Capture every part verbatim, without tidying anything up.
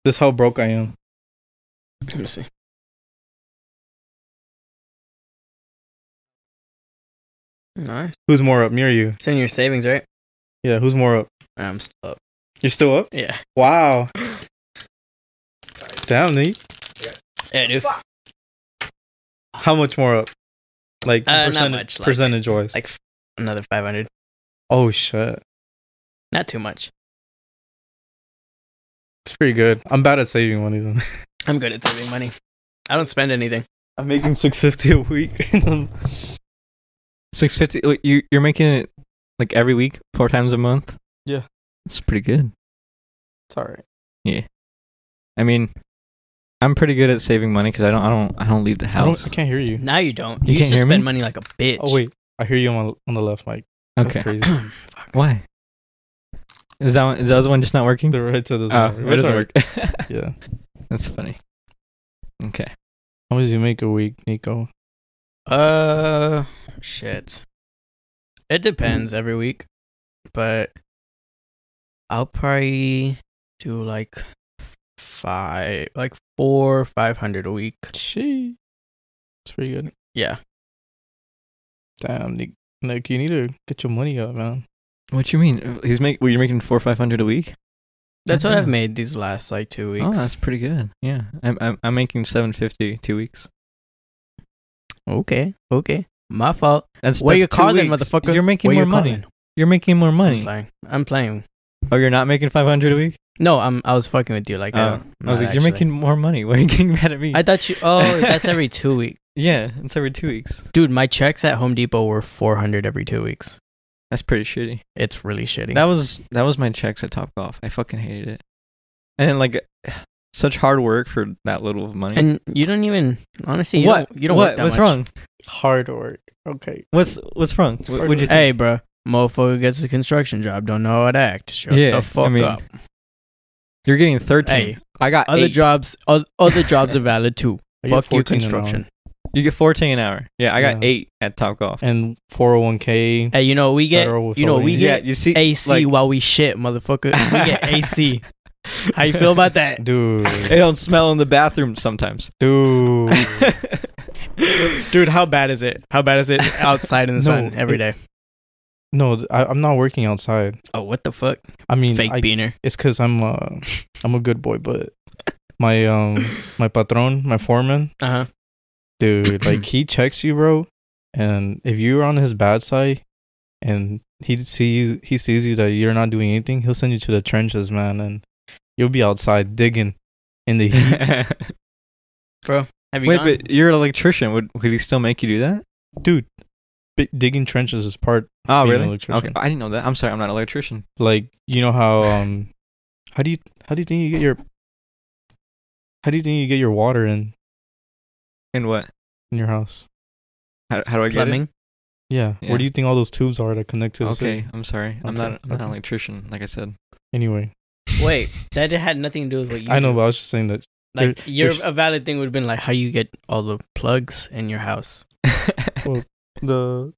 This how broke I am. Let me see. Nice. Who's more up, me or you? It's in your savings, right? Yeah, who's more up? I'm still up. You're still up? Yeah. Wow. Damn, Nate. Yeah, dude. How much more up? Like Uh, not percentage, much, like- percentage wise. Like another five hundred. Oh shit, Not too much. it's pretty good. I'm bad at saving money though. I'm good at saving money. I don't spend anything. I'm making six fifty a week. Six fifty. You you're making it like every week, four times a month. Yeah. It's pretty good. It's all right. Yeah. I mean, I'm pretty good at saving money because I don't I don't I don't leave the I, house. don't, I can't hear you. Now you don't. You You, can't used to hear spend me? money like a bitch. Oh wait, I hear you on on the left mic. That's Okay. crazy. Fuck. Why? Is that one, is the other one just not working? The right to this. Oh, one. it It's doesn't all work. right. Yeah. That's funny. Okay. How much do you make a week, Nico? Uh, shit. It depends every week, but I'll probably do like five, like four, five hundred a week. She. It's pretty good. Yeah. Damn, Nick. Nick, you need to get your money up, man. What you mean? He's make well, you're making four or five hundred a week? That's what Yeah. I've made these last like two weeks. Oh, that's pretty good. Yeah. I'm I'm I'm making seven fifty two weeks. Okay, okay. My fault. That's Where that's your two car then, weeks. motherfucker? You're making Where more your car money. then? You're making more I'm money. playing. I'm playing. Oh, you're not making five hundred a week? No, I'm. I was fucking with you. Like, Oh. I, I was like, you're making more money. Why are you getting mad at me? I thought you. Oh, that's every two weeks, yeah, it's every two weeks. dude. My checks at Home Depot were four hundred every two weeks. That's pretty shitty. It's really shitty. That was that was my checks at Topgolf. I fucking hated it. And then, like, such hard work for that little of money. and you don't even honestly. You what? Don't, you don't what? work that What's much. wrong? Hard work. Okay. What's what's wrong? What, what'd you think? Hey, bro. Motherfucker gets a construction job. Don't know how to act. Shut Yeah, the fuck I mean, up. You're getting thirteen. Hey, I got other eight. jobs. o- Other jobs are valid too. I get Fuck you, fourteen an hour. construction. You get fourteen an hour. Yeah, I got Yeah. eight at Topgolf. And four oh one k. Hey, you know we get. Federal You know we withholding. get yeah, you see, A C like, while we shit, motherfucker. We get A C. How you feel about that? Dude. it don't smell in the bathroom sometimes. Dude. Dude, how bad is it? How bad is it outside in the No, sun every it- day? No, th- I, I'm not working outside. Oh, what the fuck? I mean, Fake I, beaner. it's because I'm uh, I'm a good boy, but my um my patron, my foreman, Uh huh. dude, like he checks you, bro, and if you're on his bad side, and he see you, he sees you that you're not doing anything, he'll send you to the trenches, man, and you'll be outside digging in the heat, Bro, have you Wait, gone? but you're an electrician. Would would he still make you do that? dude. bi- Digging trenches is part Oh, Being an really? electrician. Okay, I didn't know that. I'm sorry, I'm not an electrician. like you know how um how do you how do you think you get your how do you think you get your water in In what? in your house? How, how do I get Plumbing. Yeah. Yeah. Where do you think all those tubes are that connect to it? the Okay, city? I'm sorry. I'm Okay, not, I'm not an okay. electrician, like I said. Anyway, Wait, that had nothing to do with what you. I know, do. but I was just saying that Like there- your there's- a valid thing would have been like how you get all the plugs in your house. the.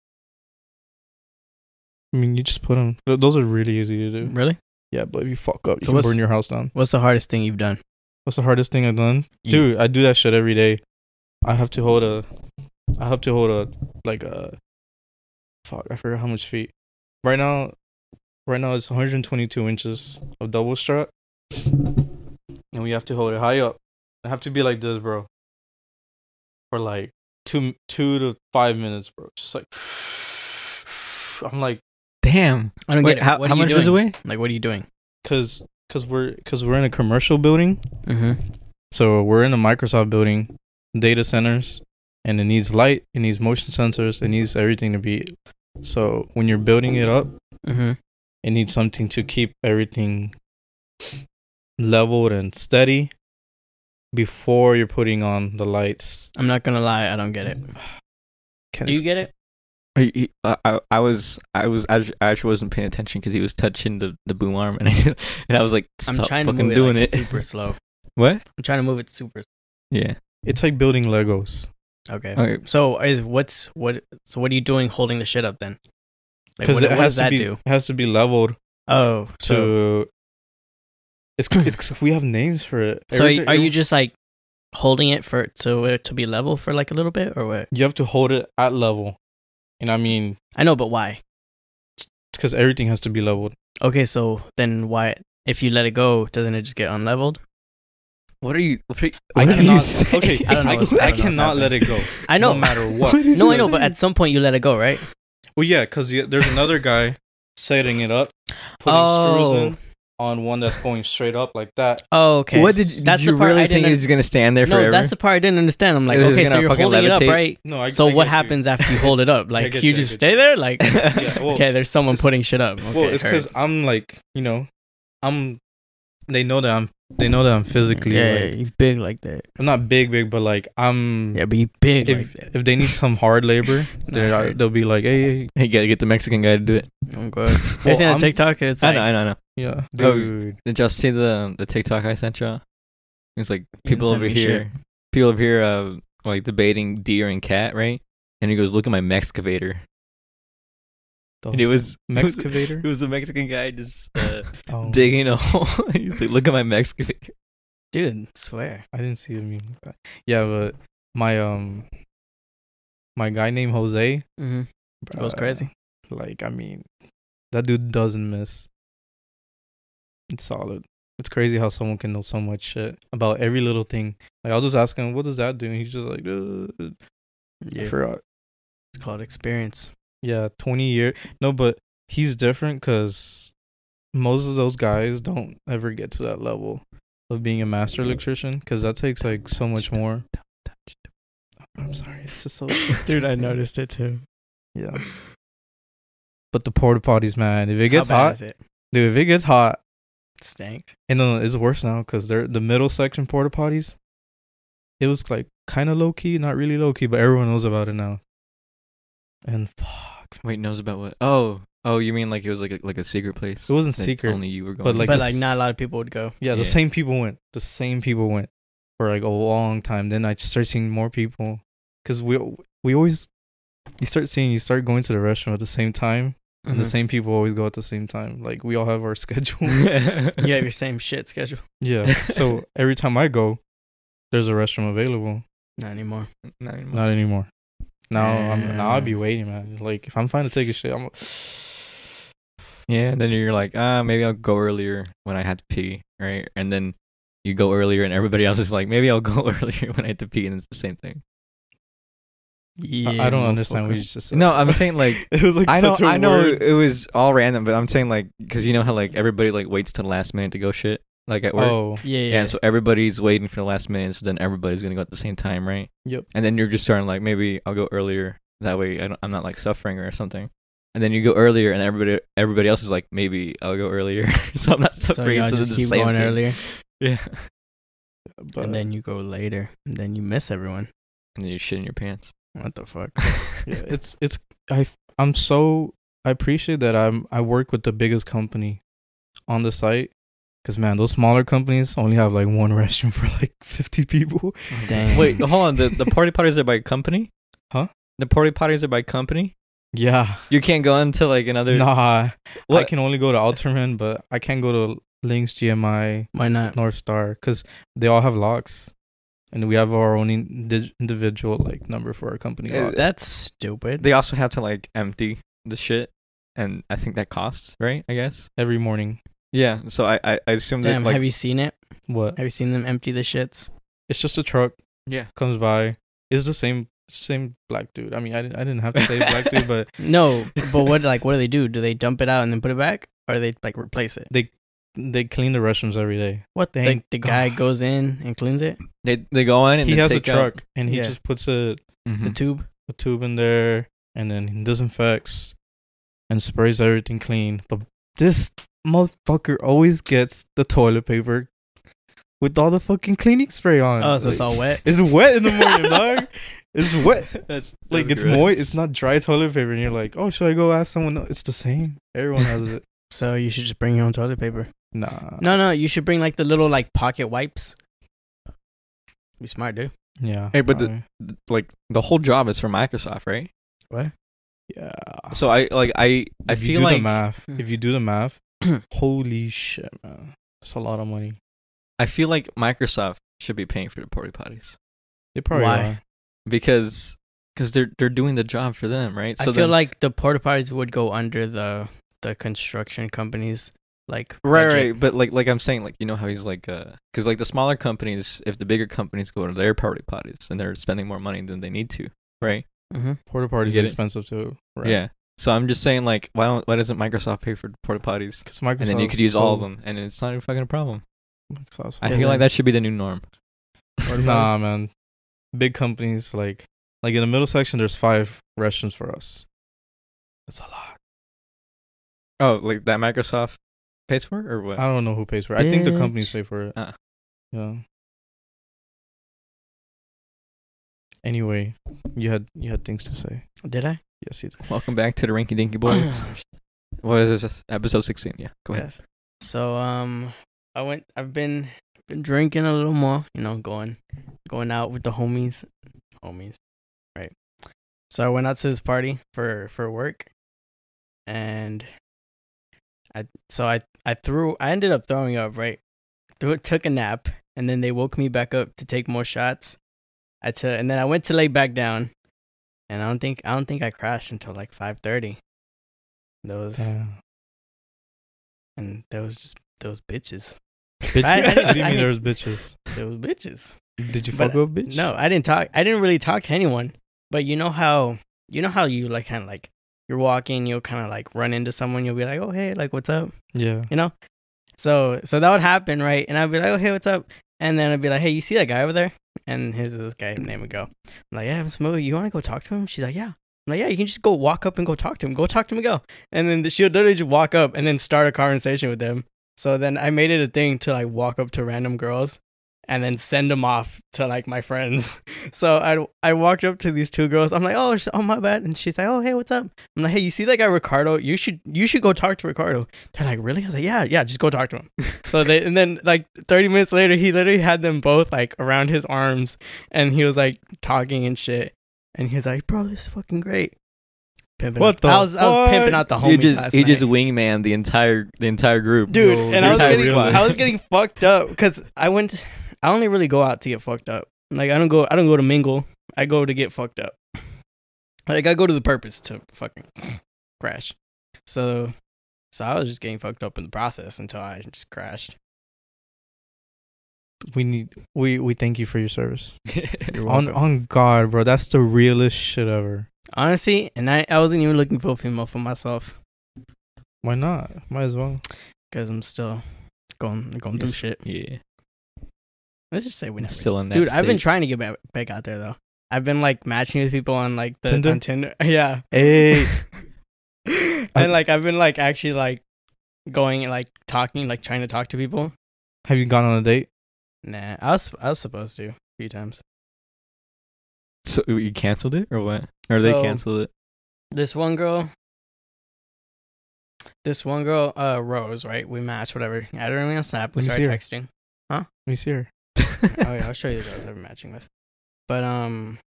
I mean, you just put them. Those are really easy to do. Really? Yeah, but if you fuck up, you So can what's- burn your house down. What's the hardest thing you've done? What's the hardest thing I've done, Yeah. dude? I do that shit every day. I have to hold a. I have to hold a like a. Fuck, I forgot how much feet. Right now, right now it's one hundred twenty-two inches of double strut, and we have to hold it high up. I have to be like this, bro. For like two two to five minutes, bro. Just like. I'm like, Damn. I don't Wait, get it. how, What how are you much doing? does it weigh? Like, what are you doing? cause, cause we're, cause we're in a commercial building. Mm-hmm. So we're in a Microsoft building, data centers, and it needs light, it needs motion sensors, it needs everything to be. So when you're building it up, Mm-hmm. it needs something to keep everything leveled and steady before you're putting on the lights. I'm not gonna lie, I don't get it. Can Do you get it? He- he- uh, I, I was I was I actu- I actually wasn't paying attention because he was touching the, the boom arm and I, and I was like, I'm stop trying to fucking move it, doing like, it. super slow. What? I'm trying to move it super. Yeah. It's like building Legos. Okay. Okay. So is what's what? So what are you doing holding the shit up then? Like, Because what, it what has does to that be do? it has to be leveled Oh, so to It's it's 'cause we have names for it. So Every- are you just like holding it for to it to be level for like a little bit or what? You have to hold it at level, and I mean, I know, but why? because everything has to be leveled. Okay, so then why? If you let it go, doesn't it just get unleveled? What are you? What are you I what are you cannot. saying? Okay, I don't know I, what's- I I don't know what's cannot let it go. I know. no matter what. What is No, I this? know, but at some point you let it go, right? Well, yeah, because there's another guy setting it up, putting Oh. screws in on one that's going straight up like that. Oh, okay. What did, did That's you the part really I think didn't he was gonna stand there No, forever? that's the part I didn't understand. I'm like, It was okay, so gonna you're fucking holding it up, levitate? right? No, I. So I what get you. happens after you hold it up? Like get you you, I just get stay there? Like Yeah, well, okay, there's someone it's- putting shit up. Okay, well, it's heard. because I'm like, you know, I'm. They know that I'm. They know that I'm physically. yeah, like, yeah, you big like that. I'm not big, big, but like I'm. Yeah, but you big if like that. if they need some hard labor, Nah, they're, I heard. they'll be like, hey, hey, Hey, you gotta get the Mexican guy to do it. Oh god. Have Well, you seen on I'm- TikTok? It's I like, know, I know, I know. yeah, Oh, dude. Did y'all see the the TikTok I sent y'all? It's like people send over me here, people over here, uh, like debating deer and cat, right? And he goes, "Look at my Mexcavator." The And it was Mexcavator? It was a Mexican guy just uh, Oh, digging a hole. He's like, "Look at my Mexcavator." dude, swear. I didn't see a meme like that. Yeah, but my um, my guy named Jose Mm-hmm. Goes uh, crazy. Like, I mean, that dude doesn't miss. It's solid. It's crazy how someone can know so much shit about every little thing. Like, I'll just ask him, "What does that do?" And he's just like, uh, I Yeah, forgot. it's called experience. Yeah, twenty years. No, but he's different because most of those guys don't ever get to that level of being a master electrician because that takes like so much more. I'm sorry, it's just so. Dude, I noticed it too. Yeah. But the porta potties, man, if it gets How bad hot, is it? dude, if it gets hot, Stank. and then it's worse now because they're the middle section porta potties. It was like kind of low key, not really low key, but everyone knows about it now. And fuck, Wait, knows about what? Oh, oh, you mean like it was like a, like a secret place? It wasn't that secret, Only you were going. but, like, But the like not a s- lot of people would go. yeah, the Yeah. same people went. The same people went for like a long time. Then I just started seeing more people because we we always you start seeing you start going to the restaurant at the same time, and the Mhm. same people always go at the same time. Like we all have our schedule. You have your same shit schedule. Yeah. So every time I go, there's a restroom available. Not anymore. Not anymore. Not anymore. Now I'm now I'll be Damn. waiting, man. Like if I'm fine to take a shit, I'm. Yeah, and then you're like, ah, maybe I'll go earlier when I have to pee, right? And then you go earlier, and everybody else is like, maybe I'll go earlier when I have to pee, and it's the same thing. Yeah, I, I don't understand what motherfucker. you just said. No, I'm saying like, it was like I know, such a I know, word. it was all random, but I'm saying like, because you know how like everybody like waits to the last minute to go shit, like at work. Oh, Yeah, yeah. Yeah, so everybody's waiting for the last minute, so then everybody's gonna go at the same time, right? Yep. And then you're just starting like, maybe I'll go earlier. That way, I don't, I'm not like suffering or something. And then you go earlier, and everybody, everybody else is like, maybe I'll go earlier, so I'm not so suffering. y'all so just it's the keep same going thing. earlier, Yeah. but and then you go later, and then you miss everyone. And then you shit in your pants. What the fuck? yeah, it's it's I I'm so I appreciate that I'm I work with the biggest company on the site because man, those smaller companies only have like one restroom for like fifty people. Dang. Wait, hold on. The the porta potties are by company? Huh? The porta potties are by company? Yeah, You can't go into like another. nah, I What? can only go to Alterman, but I can't go to Lynx, G M I, Why not? North Star because they all have locks, and we have our own indi- individual like number for our company. Uh, lock. That's stupid. They also have to like empty the shit, and I think that costs, right? I guess. Every morning. Yeah. So I I, I assume Damn, that like have you seen it? What? Have you seen them empty the shits? It's just a truck yeah. comes by. It's the same same black dude. I mean, I didn't I didn't have to say black dude, but No, but what like what do they do? Do they dump it out and then put it back, or do they like replace it? they they clean the restrooms every day. What the Thank the guy God. goes in and cleans it? They they go in and He then has a take out- truck and he Yeah. just puts a, Mhm. The tube. a tube in there and then he disinfects and sprays everything clean. But this motherfucker always gets the toilet paper with all the fucking cleaning spray on. Oh, so it's Like, all wet. It's wet in the morning, dog. It's wet. That's Like that's it's gross. moist. It's not dry toilet paper, and you're like, oh, should I go ask someone else? It's the same. Everyone has it. So you should just bring your own toilet paper. Nah. No, no, you should bring like the little like pocket wipes. Be smart, dude. Yeah. Hey, but the- probably. Like the whole job is for Microsoft, right? What? yeah. So I like I I If you feel do like the math. Hmm. If you do the math, holy shit, man. It's a lot of money. I feel like Microsoft should be paying for the porta potties They probably Why? are. because because they're they're doing the job for them, right? I So feel then- like the porta potties would go under the the construction companies, like right, budget. right. But like like I'm saying, like you know how he's like uh, because like the smaller companies, if the bigger companies go to their porta potties, and they're spending more money than they need to, right? Mm-hmm. Porta potties get are it? expensive too. Right? Yeah. So I'm just saying, like, why don't why doesn't Microsoft pay for porta potties, Because Microsoft. and then you could use all of them, and it's not even fucking a problem. Microsoft's I Is feel it? like that should be the new norm. Nah, man. Big companies like like in the middle section, there's five restaurants for us. That's a lot. Oh, like that Microsoft pays for it, or what? I don't know who pays for it. I think the Bitch. companies pay for it. Ah. Yeah. Anyway, you had you had things to say. Did I? Yes, you did. Welcome back to the Rinky Dinky Boys. What is this? Episode sixteen. Yeah, go ahead. Yes. So um, I went. I've been been drinking a little more. You know, going going out with the homies, homies, right? So I went out to this party for for work, and I so I I threw. I ended up throwing up. Right, threw took a nap, and then they woke me back up to take more shots. I took, and then I went to lay back down, and I don't think I don't think I crashed until like five thirty. Those Damn. and those just those bitches. Bitches? I- I didn't- what do you I mean didn't- there's bitches? Those bitches. Did you But, fuck up, bitch? No, I didn't talk. I didn't really talk to anyone. But you know how you know how you like kind of like you're walking, you'll kind of like run into someone. You'll be like, "Oh hey, like what's up?" Yeah. You know. So so that would happen, right? And I'd be like, "Oh hey, what's up?" And then I'd be like, "Hey, you see that guy over there?" And his this guy name would go. I'm like, "Yeah, Smokey, you want to go talk to him?" She's like, "Yeah." I'm like, "Yeah, you can just go walk up and go talk to him. Go talk to him and go." And then she'll literally just walk up and then start a conversation with them. So then I made it a thing to like walk up to random girls and then send them off to like my friends. So I I walked up to these two girls. I'm like, oh, sh- oh my bad. And she's like, oh hey, what's up? I'm like, hey, you see that guy Ricardo? You should you should go talk to Ricardo. They're like, really? I was like, yeah, yeah, just go talk to him. So they and then like thirty minutes later, he literally had them both like around his arms, and he was like talking and shit. And he was like, bro, this is fucking great. Pimping What out- the I was I was pimping fuck? out the homies You just last he just night. wingman the entire the entire group, Dude, Yo, and I was entire getting squad. I was getting fucked up because I went. I only really go out to get fucked up. Like I don't go. I don't go to mingle. I go to get fucked up. Like I go to the purpose to fucking crash. So, so I was just getting fucked up in the process until I just crashed. We need we we thank you for your service. You're On welcome. on God, bro. That's the realest shit ever. Honestly, and I, I wasn't even looking for a female for myself Why not? Might as well. because I'm still going going through Yes. shit. Yeah, Let's just say we never. still in that. Dude, I've been state. trying to get back, back out there though. I've been like matching with people on like the Tinder? on Tinder. Yeah. Hey, And like I've been like actually like going and like talking, like trying to talk to people. have you gone on a date? Nah, I was I was supposed to a few times. So you canceled it or what? Or they So- canceled it? This one girl, this one girl, uh, Rose, right? We matched, whatever. I don't really on Snap. We Let me started see her. texting. Let me see her. Oh yeah, I'll show you the girls I've been matching with. But um,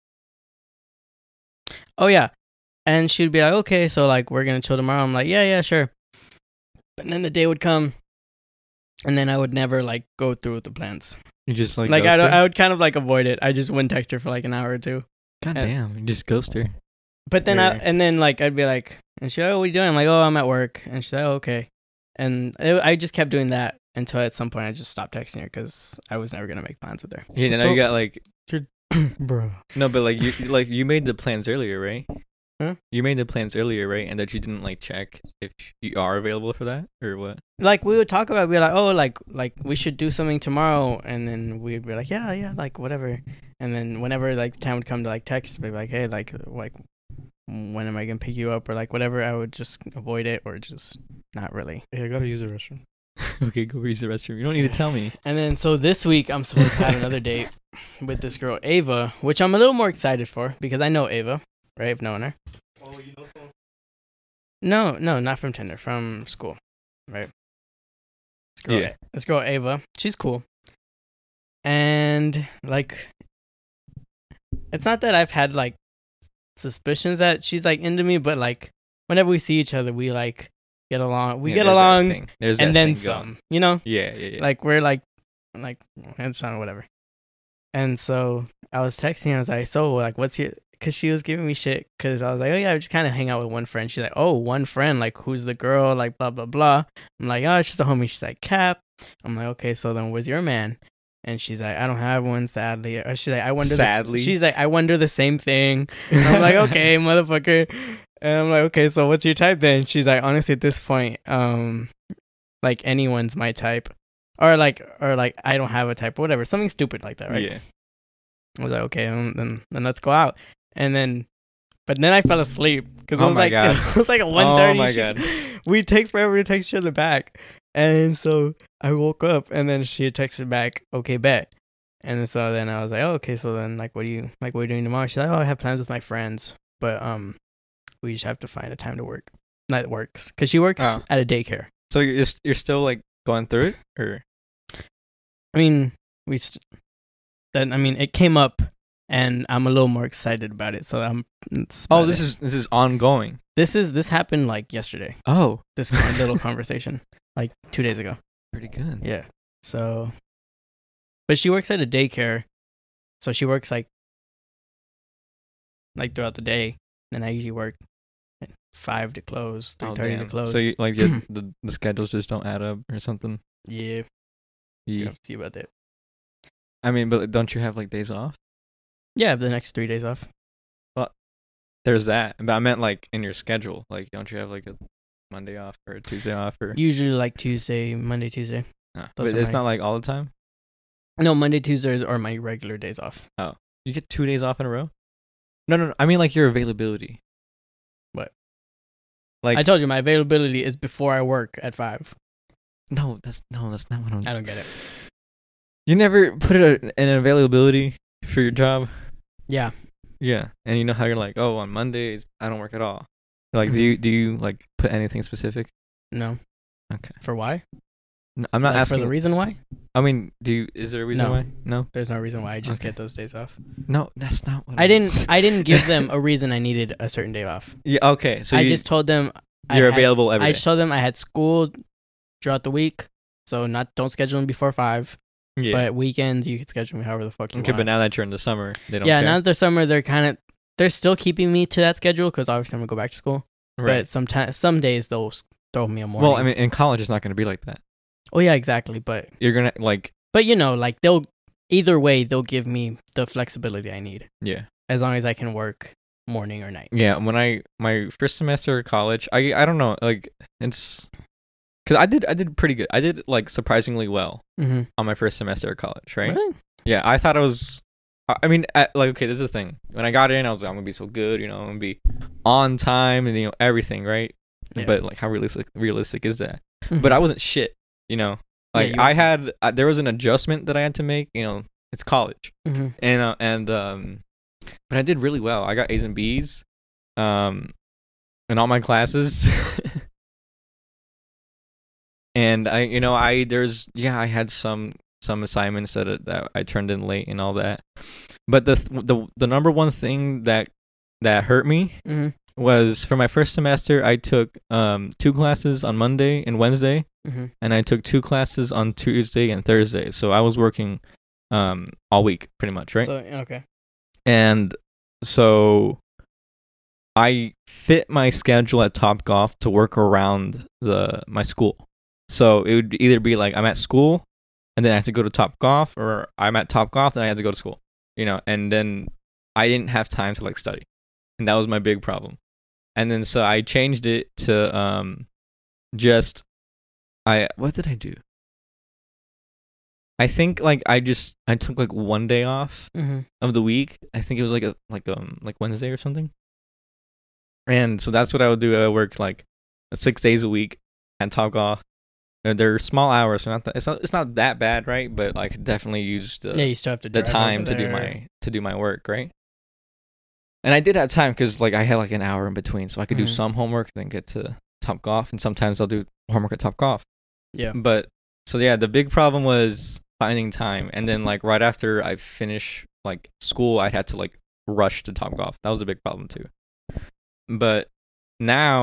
oh yeah, and she'd be like, okay, so like we're gonna chill tomorrow. I'm like, yeah, yeah, sure. But then the day would come, and then I would never like go through with the plans. You just like Like ghost I, don't, her? I would kind of like avoid it. I just wouldn't text her for like an hour or two. God and- damn, you just ghost her. But then I Or- and then like I'd be like, and she's like, oh, what are you doing? I'm like, oh, I'm at work. And she's like, oh, okay. And it, I just kept doing that until at some point I just stopped texting her because I was never gonna make plans with her. Yeah, now So- you got like Bro. no, but like you like you made the plans earlier, right? Huh? You made the plans earlier, right? And that you didn't like check if you are available for that or what? Like we would talk about, it, be like, oh, like like we should do something tomorrow, and then we'd be like, yeah, yeah, like whatever. And then whenever like time would come to like text, be like, hey, like like when am I gonna pick you up or like whatever, I would just avoid it or just not really. Hey, I gotta use the restroom. Okay, go use the restroom. You don't need to tell me. And then so this week I'm supposed to have another date with this girl Ava, which I'm a little more excited for because I know Ava, right? I've known her. Oh, you know someone? No, no, not from Tinder, from school, right? This girl, Yeah. this girl Ava, she's cool, and like, it's not that I've had like suspicions that she's like into me, but like, whenever we see each other, we like get along. We Yeah, get there's that along, thing. There's and that then thing going. some. You know, Yeah, yeah, yeah. like we're like, like and son or whatever. And so I was texting her. I was like, so like, what's your? Because she was giving me shit. Because I was like, oh yeah, I just kind of hang out with one friend. She's like, oh, one friend. Like, who's the girl? Like, blah blah blah. I'm like, oh, it's just a homie. She's like, Cap. I'm like, okay, so then where's your man? And she's like, I don't have one, sadly. Or she's like, I wonder. Sadly? The, she's like, I wonder the same thing. And I'm like, okay, motherfucker. And I'm like, okay, so what's your type then? She's like, honestly, at this point, um, like anyone's my type, or like, or like, I don't have a type, or whatever, something stupid like that, right? Yeah. I was like, okay, then then, then let's go out. And then, but then I fell asleep because Oh it was my like God. it was like at one thirty. Oh my God. We take forever to text each other back, and so I woke up, and then she texted back, okay, bet. And so then I was like, oh, okay, so then like, what do you like? What are you doing tomorrow? She's like, oh, I have plans with my friends, but um, we just have to find a time to work. That works because she works Oh. at a daycare. So you're just, you're still like going through it, or I mean, we. St- then I mean, it came up, and I'm a little more excited about it. So I'm. it's oh, about this it. is this is ongoing. this is this happened like yesterday. Oh, This con- little conversation, like two days ago. pretty good. Yeah. So, but she works at a daycare, so she works like like throughout the day. And I usually work at five to close, three Oh, thirty to damn. close. So you, like you, the the schedules just don't add up or something. yeah, You, yeah, see about that. I mean, but don't you have like days off? Yeah, I have the next three days off. There's that, but I meant like in your schedule. Like, don't you have like a Monday off or a Tuesday off or? Usually like Tuesday, Monday, Tuesday. No, those but are it's my- not like all the time. No, Monday, Tuesdays are my regular days off. You get two days off in a row. No, no, no. I mean like your availability. What? Like I told you my availability is before I work at five. no, that's no, that's not what I'm. I don't get it. You never put it a, an availability for your job. Yeah. Yeah, and you know how you're like, oh, on Mondays I don't work at all. Like, do Mhm. you do you like put anything specific? No. Okay. For why? No, I'm not Like, asking. for the reason why. I mean, do you? Is there a reason No. why? No. There's no reason why. I just Okay. get those days off. No, that's not what I I'm- didn't. I didn't give them a reason I needed a certain day off. Yeah. Okay. So I you, just told them I you're had- available every I day. just told them I had school throughout the week, so not don't schedule them before five. yeah. But weekends you can schedule me however the fuck you Okay, want. but now that you're in the summer, they don't. yeah, care. now that they're summer, they're kind of they're still keeping me to that schedule because obviously I'm gonna go back to school. right. But sometimes some days they'll s- throw me a morning. Well, I mean, in college, it's not going to be like that. oh yeah, exactly. But You're gonna like, but you know, like they'll either way they'll give me the flexibility I need yeah, as long as I can work morning or night. yeah. When I my first semester of college, I I don't know, like it's because I did I did pretty good. I did like surprisingly well Mm-hmm. on my first semester of college, right? Really? Yeah, I thought I was. I- I mean, at, like, okay, this is the thing. When I got in, I was like, I'm gonna be so good, you know, I'm gonna be on time and you know everything, right? Yeah. But like, how realistic realistic is that? Mhm. But I wasn't shit, you know. Yeah, Like you I wasn't. had, uh, there was an adjustment that I had to make. You know, it's college, Mhm. and uh, and um, but I did really well. I got A's and B's, um, in all my classes. And I, you know, I there's yeah, I had some some assignments that uh, that I turned in late and all that. But the the the number one thing that that hurt me Mhm. was for my first semester I took um two classes on Monday and Wednesday, Mhm. and I took two classes on Tuesday and Thursday. So I was working um all week pretty much, right? So okay. And so I fit my schedule at Topgolf to work around the my school. So it would either be like I'm at school and then I have to go to Topgolf, or I'm at Topgolf and I have to go to school, you know, and then I didn't have time to like study. And that was my big problem. And then so I changed it to um just I what did I do? I think like I just I took like one day off Mhm. of the week. I think it was like a like um like Wednesday or something. And so that's what I would do. I would work like six days a week at Topgolf. Uh, They're small hours, so not that, it's not it's not that bad, right? But like definitely used uh, Yeah, you still have to the drive time over to do there. my to do my work, right? And I did have time because like I had like an hour in between, so I could do Mhm. some homework, then get to Topgolf, and sometimes I'll do homework at Topgolf. Yeah. But so yeah, the big problem was finding time, and then like right after I finish like school, I had to like rush to Topgolf. That was a big problem too. But now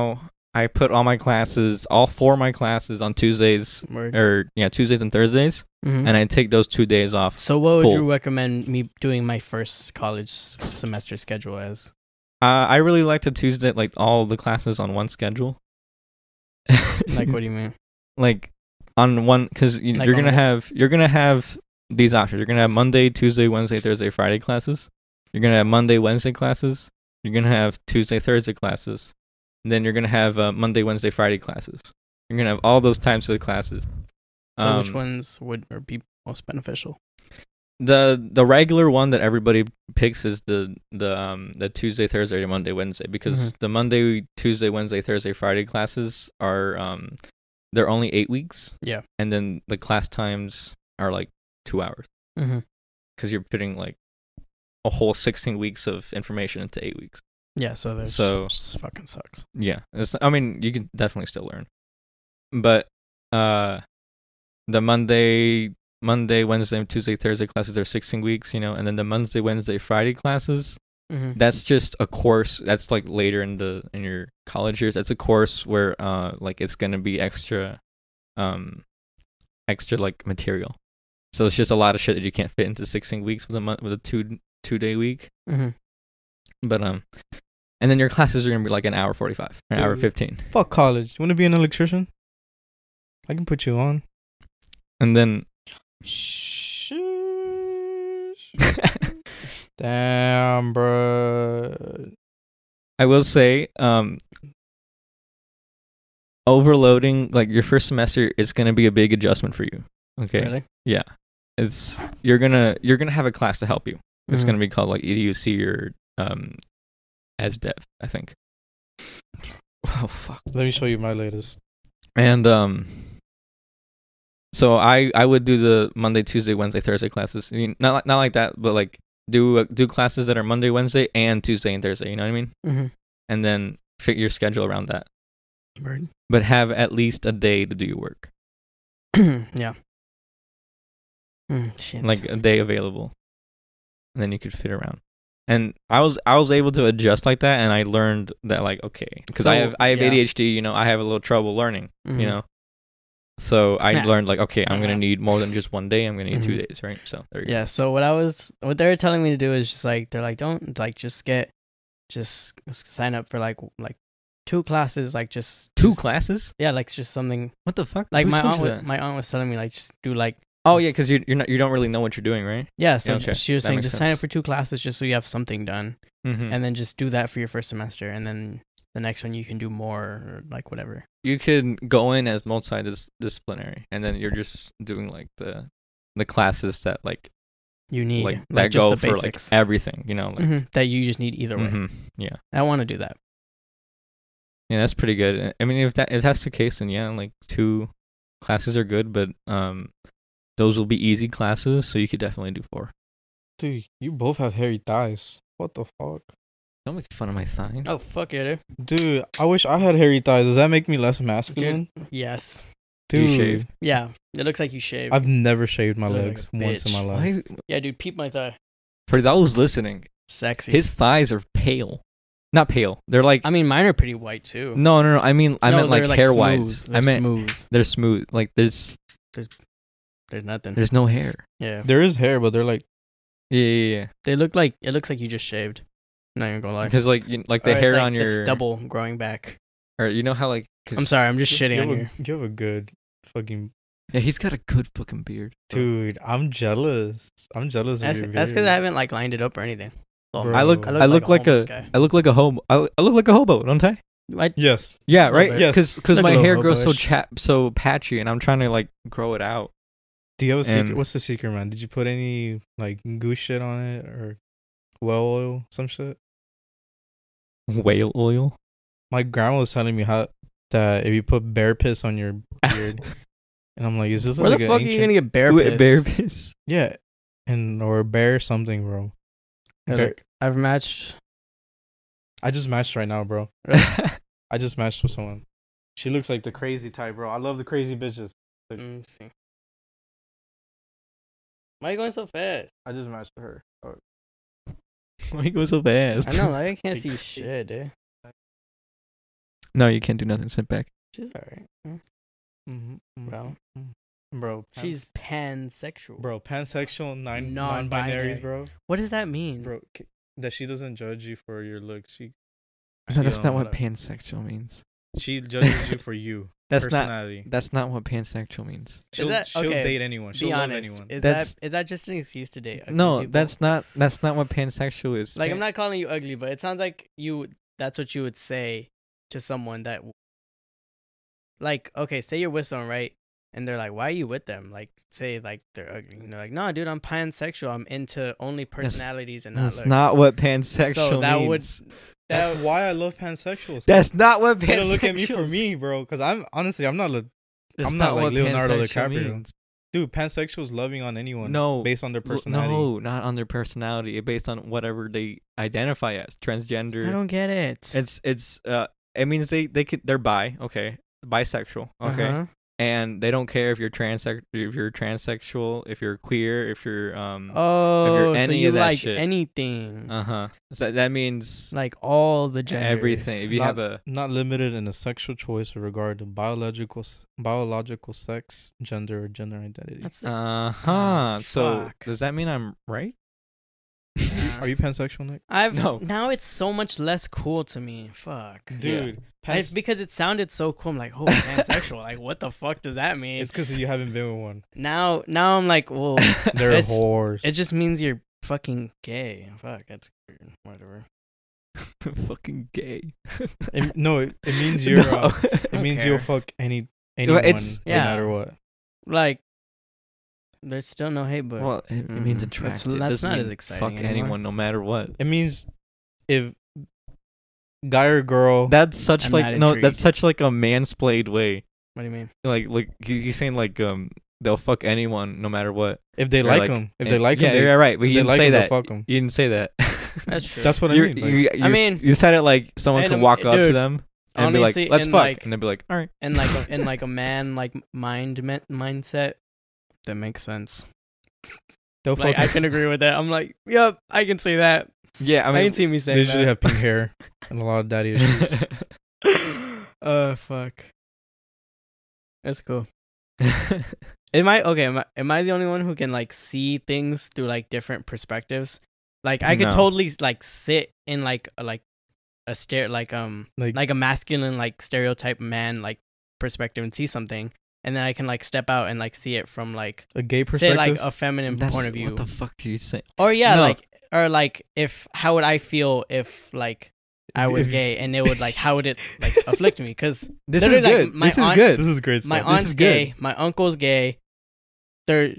I put all my classes, all four of my classes on Tuesdays Word. or yeah, Tuesdays and Thursdays, Mhm. and I take those two days off. So what would full. you recommend me doing my first college semester schedule as? Uh, I really like the Tuesday, like all the classes on one schedule. Like, what do you mean? Like on one, because you, Like you're on gonna what? have you're gonna have these options. You're gonna have Monday, Tuesday, Wednesday, Thursday, Friday classes. You're gonna have Monday, Wednesday classes. You're gonna have Tuesday, Thursday classes. And then you're gonna have uh, Monday, Wednesday, Friday classes. You're gonna have all those types of classes. So which Um, ones would or be most beneficial? The the regular one that everybody picks is the the um the Tuesday, Thursday, Monday, Wednesday, because Mhm. the Monday, Tuesday, Wednesday, Thursday, Friday classes are um they're only eight weeks. Yeah. And then the class times are like two hours Mm-hmm. because you're putting like a whole sixteen weeks of information into eight weeks. Yeah, so there's So- just fucking sucks. Yeah, it's, I mean you can definitely still learn, but uh the Monday. Monday, Wednesday, Tuesday, Thursday classes are sixteen weeks, you know, and then the Monday, Wednesday, Friday classes, Mm-hmm. that's just a course that's like later in the in your college years. That's a course where uh like it's gonna be extra um extra like material. So it's just a lot of shit that you can't fit into sixteen weeks with a month with a two two day week. Mm-hmm. But um and then your classes are gonna be like an hour forty five, an hour Dude. fifteen. Fuck college. You want to be an electrician? I can put you on. And then Sheesh. Damn, bro. I will say, um overloading like your first semester is gonna be a big adjustment for you. Okay. Really? Yeah. It's you're gonna you're gonna have a class to help you. It's Mhm. gonna be called like E D U C or um as dev, I think. Oh fuck. Let me show you my latest. And um so I I would do the Monday, Tuesday, Wednesday, Thursday classes. I mean, not like not like that, but like do uh, do classes that are Monday, Wednesday, and Tuesday and Thursday. You know what I mean? Mm-hmm. And then fit your schedule around that. Bird. But have at least a day to do your work, Yeah. Mm, shit. like a day available, and then you could fit around. And I was I was able to adjust like that, and I learned that like okay, because I So, have I have yeah. A D H D. You know, I have a little trouble learning. Mhm. You know. So I Yeah. learned like okay, I'm gonna Uh-huh. need more than just one day. I'm gonna need two Mhm. days, right? So there you Yeah. So what I was, what they were telling me to do is just like they're like, don't like just get, just s- sign up for like like two classes, like just go. Two just- classes? Yeah, like just something What the fuck? like Who my switched aunt. wa- that? My aunt was telling me like just do like Oh yeah, just- because you you're not you don't really know what you're doing, right? yeah. So Yeah, okay. she was That saying makes just sign up sense. for two classes just so you have something done, Mm-hmm. and then just do that for your first semester, and then the next one you can do more or like whatever. You could go in as multidisciplinary, and then you're just doing like the the classes that like You need like like, that just go the for basics like everything, you know, like Mhm, that you just need either way. mhm, yeah, I want to do that. yeah, that's pretty good. I mean, if that if that's the case, then yeah, like two classes are good, but um, those will be easy classes, so you could definitely do four. Dude, you both have hairy thighs. What the fuck? Don't make fun of my thighs. Oh fuck yeah, dude. Dude, I wish I had hairy thighs. Does that make me less masculine? Dude, yes. Do you Dude, shave? Yeah, it looks like you shaved. I've never shaved my Look like legs a once in my bitch. life. Why- yeah, dude, peep my thigh. For those listening, Sexy. his thighs are pale, not pale. They're like I mean, mine are pretty white too. no, no, no. I mean, I No, meant like, they're, hair smooth. wise. They're I meant smooth. they're smooth. Like there's There's nothing. there's no hair. yeah, There is hair, but they're like, Yeah, yeah, yeah. they look like it looks like you just shaved. Not even gonna lie. Because like you, like the Or it's hair like on the your stubble growing back. or you know how like 'cause- I'm sorry, I'm just you shitting have on a, you. you have a good fucking Yeah, he's got a good fucking beard. bro. dude. I'm jealous. I'm jealous That's of your that's because beard. I haven't like lined it up or anything. So, Bro. I look I I look, look like, like a a, homeless guy. I look like a hobo. I, I look like a hobo, don't I? I, Yes. Yeah, Little right. bit. Yes. Because because Look a my little hair grows so hobo-ish. chap so patchy, and I'm trying to like grow it out. Do you have a secret? And- What's the secret, man? Did you put any like goose shit on it or whale oil, some shit? Whale oil. My grandma was telling me how that if you put bear piss on your beard, and I'm like, is this where like the an fuck are ancient? you gonna get bear Wait, piss? bear piss. Yeah, and or bear something, bro. Here, Bear- look, I've matched. I just matched right now, bro. I just matched with someone. She looks like the crazy type, bro. I love the crazy bitches. Let me see. Why are you going so fast? I just matched with her. Oh, Why you go so fast? I know, like, I can't Like, see shit, dude. No, you can't do nothing. Sit back. She's alright, mm, Mm-hmm. bro. Bro, She's pansexual. bro pansexual, nine Non-binary. non-binaries, bro. What does that mean? Bro, k- that she doesn't judge you for your looks. She No, that's She, not um, what like- pansexual means. she judges you for you. That's not. personality. That's not what pansexual means. She'll, that- she'll okay, date anyone. She'll Be love honest. anyone. Is That's- that is that just an excuse to date? ugly No, people? that's not. That's not what pansexual is. like Pan- I'm not calling you ugly, but it sounds like you. That's what you would say to someone that, like, okay, say you're with someone, right? And they're like, "Why are you with them?" Like, say like they're ugly, and they're like, "No, dude, I'm pansexual. I'm into only personalities and not That's looks." not what pansexual So that would- means. That's That, why I love pansexuals. That's not what You pansexual. gotta look at me for me, bro. Because I'm honestly, I'm not. A, That's I'm not like what Leonardo pansexual DiCaprio. means. dude, pansexuals loving on anyone. No, based on their L- personality. No, not on their personality. It's based on whatever they identify as. Transgender. I don't get it. It's it's uh. It means they they could they're bi. Okay, bisexual. Okay. Uh-huh. And they don't care if you're transex if you're transsexual, if you're queer, if you're um Oh, so any you of that like shit. anything, uh-huh. So that means like all the genders. everything. If you Not- have a Not limited in a sexual choice with regard to biological s- biological sex, gender, or gender identity. That's uh-huh. So fuck. does that mean I'm right? Yeah. Are you pansexual, Nick? I've No. now it's so much less cool to me. Fuck, Dude, I- pans- because it sounded so cool. I'm like, oh, pansexual. Like, what the fuck does that mean? it's because you haven't been with one. now, now I'm like, well, They're It's- whores. it just means you're fucking gay. Fuck, that's weird. Whatever. Fucking gay. It- no, it, it means you're. No. Uh, it don't means care. you'll fuck any anyone, it's- no yeah. matter what. Like, there's still no hate, but Well, it, it means Mm, that's- attracted. It that's doesn't not as mean exciting fuck anymore. anyone, no matter what. It means if guy or girl. That's such I'm like not no. intrigued. That's such like a mansplained way. what do you mean? Like like you- he's saying like um they'll fuck anyone no matter what. if they Or, like like, them, if and- they like yeah, them, yeah, right. But if you they didn't like say 'em, they'll that. fuck 'em. You didn't say that. That's true. that's what I You're- mean. Like, you, I you're- mean- you said it like someone And, could um, walk up to dude, them and honestly, be like, "Let's in, fuck," like- and they'd be like, "All right." in like a, in like a man like mind me- mindset, that makes sense. they'll Like fuck. I can agree with that. I'm like, yep, I can see that. Yeah, I I, mean, can see me they saying usually that. have pink hair and a lot of daddy issues. uh, fuck. That's cool. Am I okay? Am I, am I the only one who can like see things through like different perspectives? Like I could No. totally like sit in like a, like a stare like um Like, like a masculine like stereotype man like perspective and see something, and then I can like step out and like see it from like a gay say perspective. like a feminine That's point of view. what the fuck are you saying? Or yeah, No. like or like if how would I feel if like I If- was if- gay and it would like how would it like afflict me? Because This Literally, is like, good. my this is aunt- good. this is great my stuff. This aunt's is good. gay, my uncle's gay, they're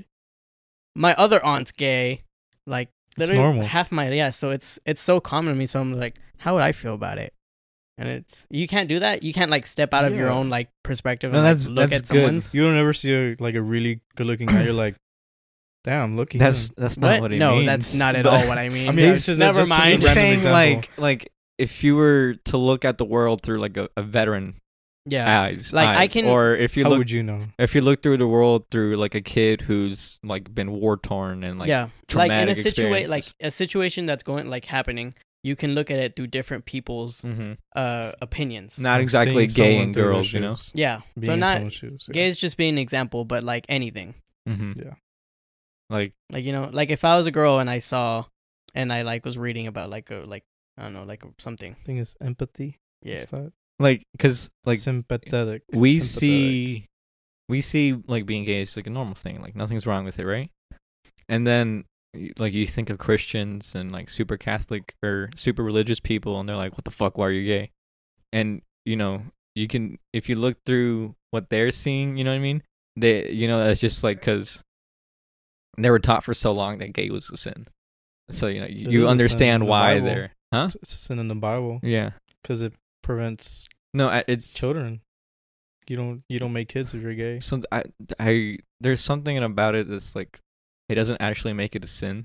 my other aunt's gay. Like It's literally normal. half my yeah. So it's it's so common to me. So I'm like, how would I feel about it? And it's you can't do that. You can't like step out of your Yeah. own like perspective No, and like, that's- look that's at good. someone's. You don't ever see a like a really good looking guy. You're like, damn, look at That's him. that's not What? what he no, means. that's not at but- all what I mean. I mean, He's- it's just, never that's just mind. a He's random saying example. like like if you were to look at the world through like a, a veteran yeah, eyes, Like, I eyes, can- or if you How look would you know? if you look through the world through like a kid who's like been war torn and like yeah. Like in a traumatic situation, like experiences. a situation that's going like happening, you can look at it through different people's Mhm. uh opinions. not Like exactly seeing gay someone and through their girls, you know. shoes. Yeah. Being so in not someone's shoes, yeah. gay is just being an example, but like anything. Mm-hmm. Yeah. Like Like you know, like if I was a girl and I saw, and I like was reading about like a like I don't know like something. I think it's empathy. Yeah. What's that? like because like sympathetic. we Sympathetic. see we see like being gay is like a normal thing, like nothing's wrong with it, right? And then y- like you think of Christians and like super Catholic or super religious people and they're like, what the fuck, why are you gay? And you know, you can if you look through what they're seeing, you know what I mean, they you know that's just like because they were taught for so long that gay was a sin, so you know you, It is a you sin in understand the why Bible. they're huh It's- It's a sin in the Bible yeah because it prevents no I- it's children. You don't you don't make kids if you're gay. So I, I, there's something about it that's like, it doesn't actually make it a sin.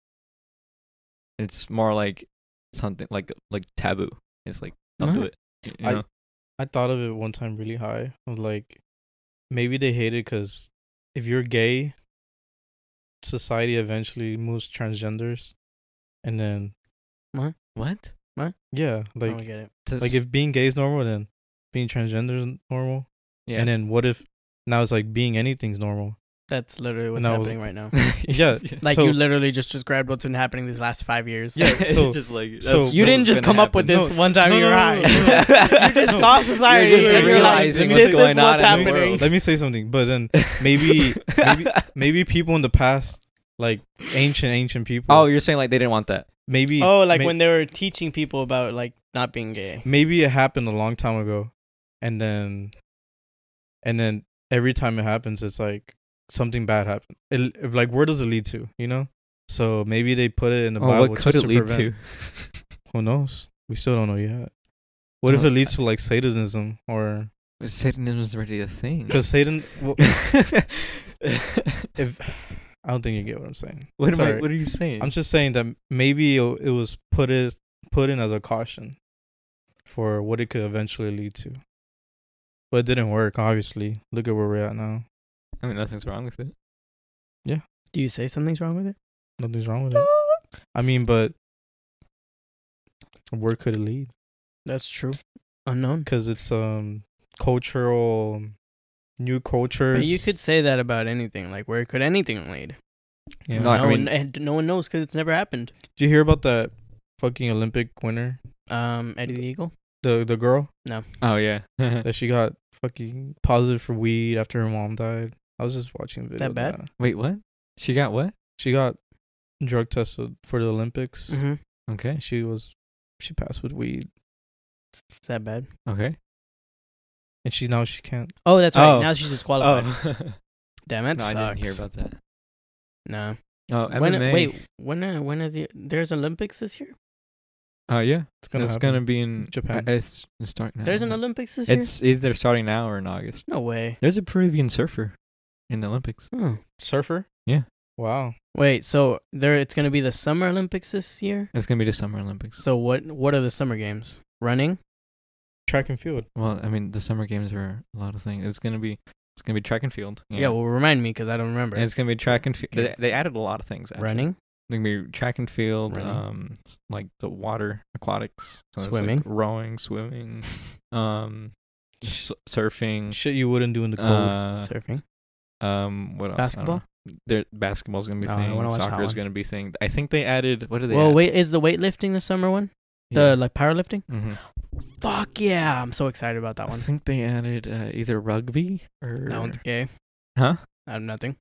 It's more like something like like taboo. It's like don't do What? it. You I- know? I thought of it one time really high. I was like, maybe they hate it because if you're gay, society eventually moves transgenders, and then What? yeah, I don't like get it. To like s- if being gay is normal, then being transgender is normal? Yeah. And then what if now it's like being anything's normal? That's literally what's And that was- happening right now. Yeah. Like So- you literally just described what's been happening these last five years. Yeah, so- just like so- that's You didn't what's just gonna come up with happen. this No, one time no, you were no, high. no, no. You just saw society. You're just and you're realizing like, what's this going is on what's in the happening. world. Let me say something, but then maybe maybe maybe people in the past, like ancient ancient people. Oh, you're saying like they didn't want that? maybe. Oh, like may- when they were teaching people about like not being gay. maybe it happened a long time ago, and then, and then every time it happens, it's like something bad happened. It, like where does it lead to? You know. So maybe they put it in the Oh, Bible what could just it to lead prevent. to? Who knows? We still don't know yet. What if Oh, it leads to like Satanism or Satanism is already a thing. because Satan? Well, if I don't think you get what I'm saying. what am I? Sorry. What are you saying? I'm just saying that maybe it, it was put it put in as a caution for what it could eventually lead to. But it didn't work, obviously. Look at where we're at now. I mean, nothing's wrong with it. Do you say something's wrong with it? Nothing's wrong with it. I mean, but where could it lead? That's true. Unknown. Because it's um cultural, new cultures. But you could say that about anything. Like, where could anything lead? Yeah. No, I no, mean- one, and no one knows because it's never happened. Did you hear about that fucking Olympic winner? Um, Eddie the Eagle. The the girl Oh yeah. that she got fucking positive for weed after her mom died. I was just watching a video. That of bad? Wait, what? She got what? She got drug tested for the Olympics. Mm-hmm. Okay. She was she passed with weed, Is that bad? Okay. and she now she can't. Oh, that's right. Oh. Now she's disqualified. Oh. Damn, that no, sucks. I didn't hear about that. No. Oh, When? M M A. Wait. When? Uh, when are the? There's Olympics this year. Oh yeah. It's gonna it's happen. gonna be in Japan. uh, It's, it's starting now. There's an Olympics this year. It's either starting now or in August. No way. There's a Peruvian surfer in the Olympics. Oh. Surfer. Yeah. Wow. Wait. So there, it's gonna be the Summer Olympics this year. It's gonna be the Summer Olympics. So what? What are the Summer Games? Running. Track and field. Well, I mean, the Summer Games are a lot of things. It's gonna be it's gonna be track and field. Yeah. well, remind me because I don't remember. And it's gonna be track and field. Okay. They, they added a lot of things. Actually. Running. It's gonna be track and field. Running. Um, s- like the water aquatics. So it's like Swimming. rowing, swimming, um, s- surfing. Shit you wouldn't do in the cold. Uh, Surfing. um, what else? I don't Basketball? know. There, basketball's gonna be Oh, I thing. wanna watch that Soccer's one. gonna be thing. I think they added. What did they? Well, add? wait. Is the weightlifting the summer one? Yeah. The like powerlifting? Mhm. Fuck yeah! I'm so excited about that I one. think they added uh, either rugby or That one's gay. huh? I have nothing.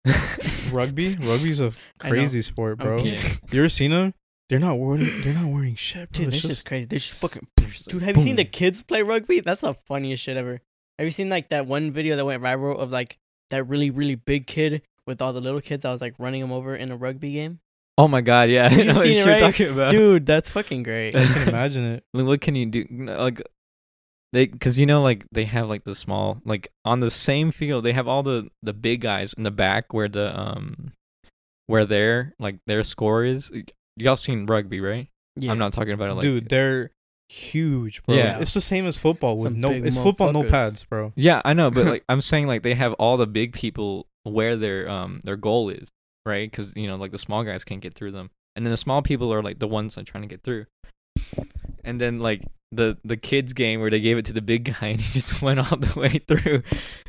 Rugby. Rugby's a I know. crazy sport, bro. Okay. Yeah. You ever seen them? They're not wearing. They're not wearing shit, bro. Dude, It's this is just- crazy. They're just fucking. There's Dude, like, have you seen the boom. kids play rugby? That's the funniest shit ever. Have you seen like that one video that went viral of like that really really big kid with all the little kids? I was like running them over in a rugby game. Oh my god, yeah. I You've know what seen it, you're right? talking about. Dude, that's fucking great. I can imagine it. Like, what can you do? No, Like, they, because you know, like they have like the small, like on the same field, they have all the the big guys in the back where the um, where their like their score is. Y'all seen rugby, right? Yeah. I'm not talking about it like, Dude, they're huge, bro. Yeah. It's the same as football with Some no. big It's football, no motherfuckers. pads, bro. yeah, I know, but like I'm saying, like they have all the big people where their um their goal is, right? Because you know, like the small guys can't get through them, and then the small people are like the ones that are trying to get through. And then like the the kids game where they gave it to the big guy and he just went all the way through.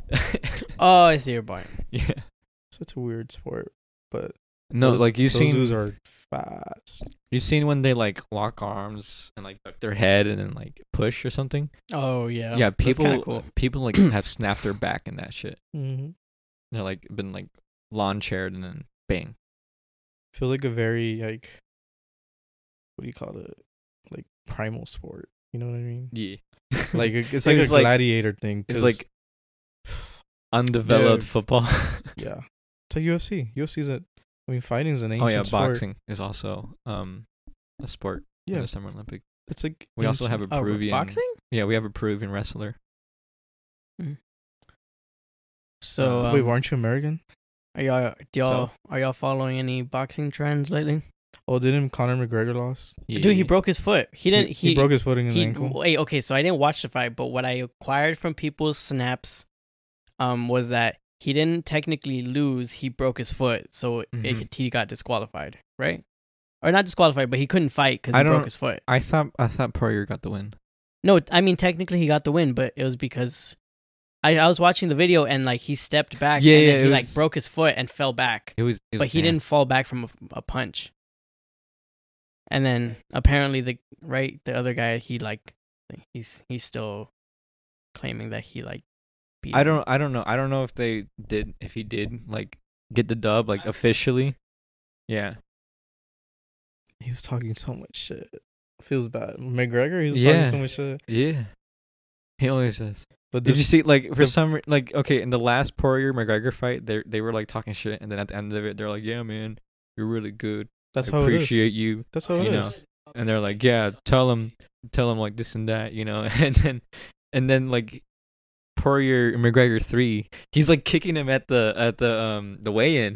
Oh, I see your point. Yeah. Such a weird sport, but No, those- like you those seen dudes are fast. you seen when they like lock arms and like duck their head and then like push or something. Oh yeah. Yeah, That's people kinda cool. people like have snapped their back in that shit. Mm-hmm. They're like been like lawn chaired and then bang. Feel like a very like, what do you call it? Like primal sport. You know what I mean? Yeah. Like it's It like a was like- gladiator thing. It's 'cause- like undeveloped Yeah. football. yeah, it's like U F C. U F C's a. I mean, fighting's an ancient Oh yeah, sport. boxing is also um a sport in Yeah, the Summer Olympics. it's like We also have a Oh, Peruvian boxing. Yeah, we have a Peruvian wrestler. So Uh, um, Wait, aren't you American? are y'all do y'all are y'all following any boxing trends lately? Oh, didn't Conor McGregor lost? Yeah. Dude, he broke his foot. He didn't. He, He, broke his footing in he- the ankle. Wait, okay, so I didn't watch the fight, but what I acquired from people's snaps, um, was that he didn't technically lose. He broke his foot, so Mhm. it, he got disqualified, right? Or not disqualified, but he couldn't fight because I he broke don't- his foot. I thought I thought Poirier got the win. No, I mean technically he got the win, but it was because I, I was watching the video and like he stepped back Yeah, and yeah, then it he like was- broke his foot and fell back, It was, it but was he bad. didn't fall back from a, a punch. And then apparently the right the other guy he like he's he's still claiming that he like beat I him. don't I don't know. I don't know if they did if he did like get the dub like officially. Yeah. He was talking so much shit. Feels bad. McGregor, he was Yeah. talking so much shit. Yeah. He always does. But Did this, you see like for the- some re- like okay in the last Poirier McGregor fight they they were like talking shit and then at the end of it they're like yeah man you're really good that's I how appreciate it is. you That's how it you is. know. And they're like yeah tell him tell him like this and that you know and then and then like Poirier McGregor three he's like kicking him at the at the um the weigh-in.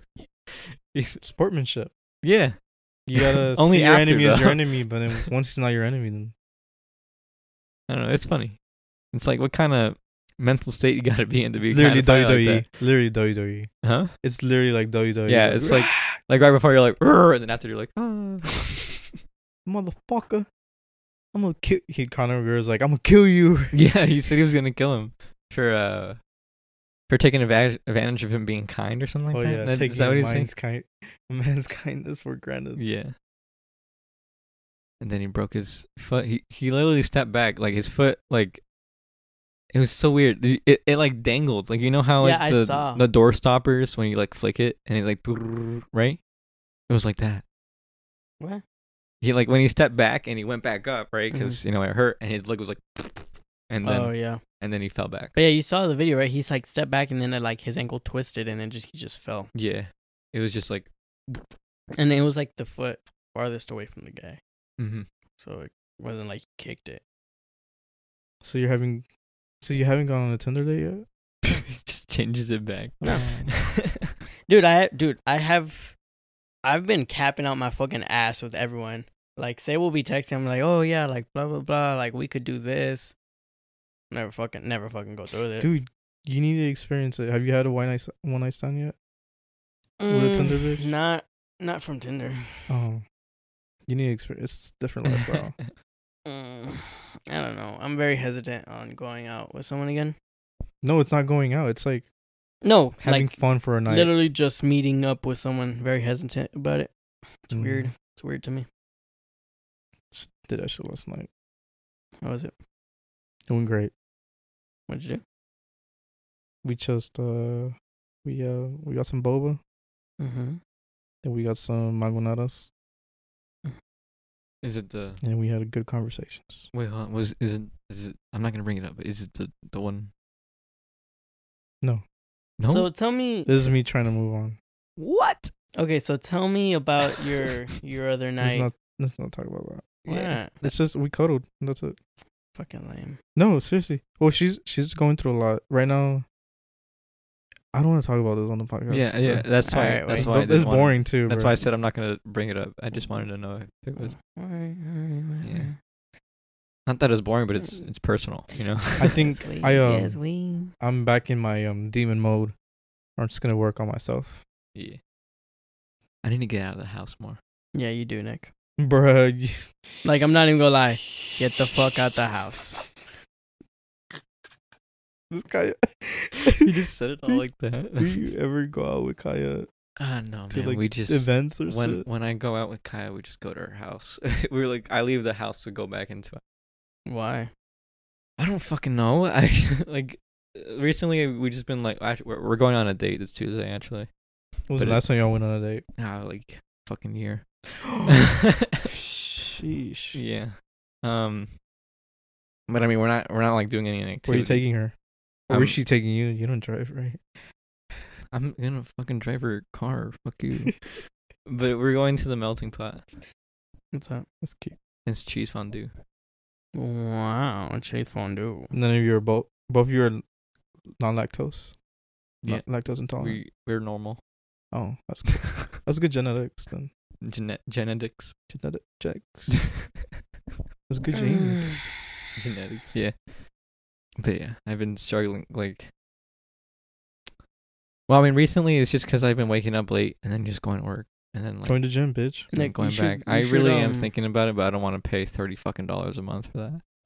He's, Sportsmanship. yeah. You gotta Only see your after, enemy as your though. enemy, but then once he's not your enemy, then I don't know. It's funny. It's like what kind of mental state you gotta be in to be literally kind of W W E. like Literally W W E. that. Huh? It's literally like W W E. Yeah, it's like like right before you're like, "Rrr," and then after you're like, oh. motherfucker. I'm gonna kill. He Conor McGregor's like, I'm gonna kill you. Yeah, he said he was gonna kill him for uh for taking adva- advantage of him being kind or something like Oh that. yeah, That- taking is that what he's saying? man's kind, man's kindness for granted. Yeah. And then he broke his foot. He he literally stepped back, like his foot, like it was so weird. It it, it like dangled, like you know how like Yeah, I the saw. the door stoppers when you like flick it and it like right. It was like that. What? He like when he stepped back and he went back up, right? Mhm. Because you know it hurt, and his leg was like, and then Oh yeah. and then he fell back. But yeah, you saw the video, right? He's like stepped back and then it, like his ankle twisted and then just he just fell. Yeah, it was just like, And it was like the foot farthest away from the guy. mm-hmm. So it wasn't like he kicked it. So you're having, so you haven't gone on a Tinder date yet? he just changes it back. No. Dude, I dude, I have I've been capping out my fucking ass with everyone. Like say we'll be texting, I'm like, "Oh yeah, like blah blah blah, like we could do this." Never fucking never fucking go through it. Dude, you need to experience it. Have you had a one night one night stand yet? with a Mm, Tinder bitch? Not not from Tinder. Oh, you need to experience. It's different lifestyle. Mm, I don't know. I'm very hesitant on going out with someone again. No, it's not going out. It's like No, having like fun for a night. literally just meeting up with someone. Very hesitant about it. It's Mm. weird. It's weird to me. Just did that shit last night. How was it? Doing great. What'd you do? We just uh, we uh, we got some boba Mm-hmm. and we got some magonadas Is it the and we had good conversations. wait? Hold on, was is it is it? I'm not gonna bring it up. But is it the the one? No, No. So tell me. this is me trying to move on. what? Okay, so tell me about your your other Let's night. not let's not talk about that. Why Yeah. not? It's just we cuddled. That's it. Fucking lame. No, seriously. Well, she's she's going through a lot right now. I don't want to talk about this on the podcast. Yeah, yeah. bro. That's why. Alright, that's wait. why. I It's didn't wanna- boring too. That's bro. why I said I'm not gonna bring it up. I just wanted to know if it was Alright, alright, Yeah. whatever. not that it's boring, but it's it's personal. You know. I think Yes, we- I, um, yes, we. I'm back in my um demon mode. I'm just gonna work on myself, yeah. I need to get out of the house more. Yeah, you do, Nick. bruh. you- Like I'm not even gonna lie. Get the fuck out the house. This guy. You just said it all Do- like that. Do you ever go out with Kaya Ah no, to man. like we just events or when shit? when I go out with Kaya, we just go to her house. we were like, I leave the house to go back into it. Why? I don't fucking know. I like recently we just been like actually, we're, we're going on a date this Tuesday actually. When was but the it- last time y'all went on a date? Ah, like fucking year. Sheesh. Yeah. Um. But I mean, we're not we're not like doing any activities. Where are you taking her? Or Um, is she taking you? You don't drive, right? I'm gonna fucking drive her car. Fuck you. But we're going to the melting pot. What's up? That's cute. It's cheese fondue. Wow, chase fondue. None of you are both. Both of you are non-lactose. Yeah. Not lactose intolerant. We we're normal. Oh, that's cool. That's good genetics then. Gene- genetics. Genetic checks. That's good genes. Genetics. Yeah. But yeah, I've been struggling. Like, well, I mean, recently it's just because I've been waking up late and then just going to work and then like Join the gym, bitch. and then Nick, you going should- back. you I should, really am um, thinking about it, but I don't want to pay thirty fucking dollars a month for that.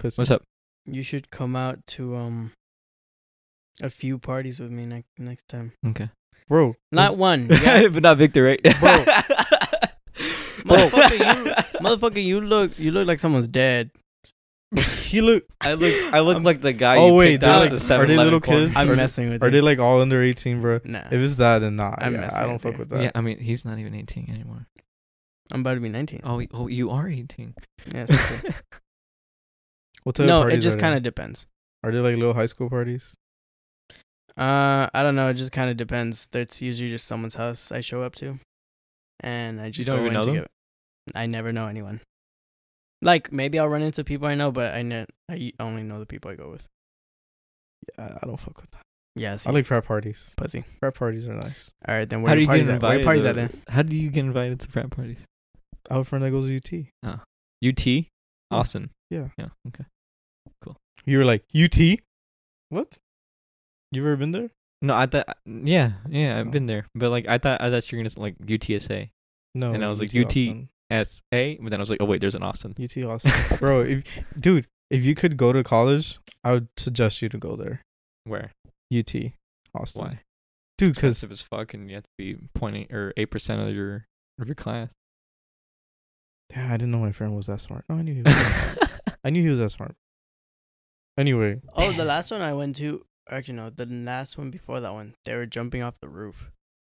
Pussy. What's up? You should come out to um a few parties with me next next time. Okay. Bro, Not this- one. You got- but not Victor, right? Bro. motherfucker, you motherfucker, you look you look like someone's dead. he look. I look I look like the guy Oh, you wait, picked they're out like- at the are they seven eleven little corner. kids? I'm Are- messing with Are you. they like all under eighteen, bro? Nah. If it's that, then nah. I'm yeah, messing I don't with fuck you. with that. Yeah, I mean, he's not even eighteen anymore. I'm about to be nineteen. Oh, y- oh you are eighteen. Yeah, that's true. What type of No, it parties just are kind they? of depends. Are they like little high school parties? Uh, I don't know. It just kind of depends. That's usually just someone's house I show up to, and I just don't go even in know to them? get- I never know anyone. Like maybe I'll run into people I know, but I ne- I only know the people I go with. Yeah, I don't fuck with that. Yeah, I like frat parties. pussy. Frat parties are nice. All right, then where How do your you parties get at? Where your invited? parties at to- then? How do you get invited to frat parties? I have a friend that goes to U T. U T, Austin. Yeah. Yeah. Okay. You were like U T? What? You ever been there? No, I thought. Yeah, yeah, I've Oh. been there, but like I thought, I thought you were gonna say, like U T S A, No. And I was like, U U T. Austin. S A, but then I was like, oh wait, there's an Austin. U T Austin. Bro, if dude, if you could go to college, I would suggest you to go there. Where? U T Austin. Why? Dude, because Expensive as fuck, and you have to be pointing or eight percent of your of your class. yeah, I didn't know my friend was that smart. No, I knew he was. that smart. I knew he was that smart. Anyway, Oh, the last one I went to. Actually, no, the last one before that one, they were jumping off the roof.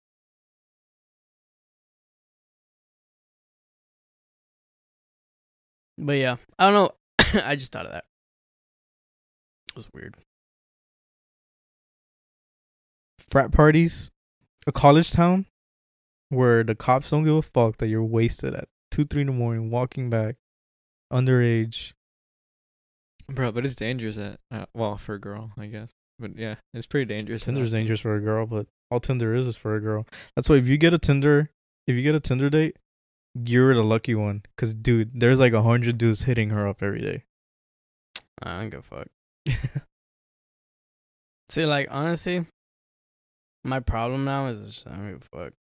But yeah, I don't know. I just thought of that. It was weird. frat parties, a college town where the cops don't give a fuck that you're wasted at two, three in the morning, walking back, underage. Bro, but it's dangerous at uh, well for a girl, I guess. But yeah, it's pretty dangerous. in Tinder's Austin. dangerous for a girl, but all Tinder is is for a girl. That's why if you get a Tinder, if you get a Tinder date, you're the lucky one. Cause dude, there's like a hundred dudes hitting her up every day. I don't give a fuck. See, like honestly, my problem now is just, I don't give a fuck.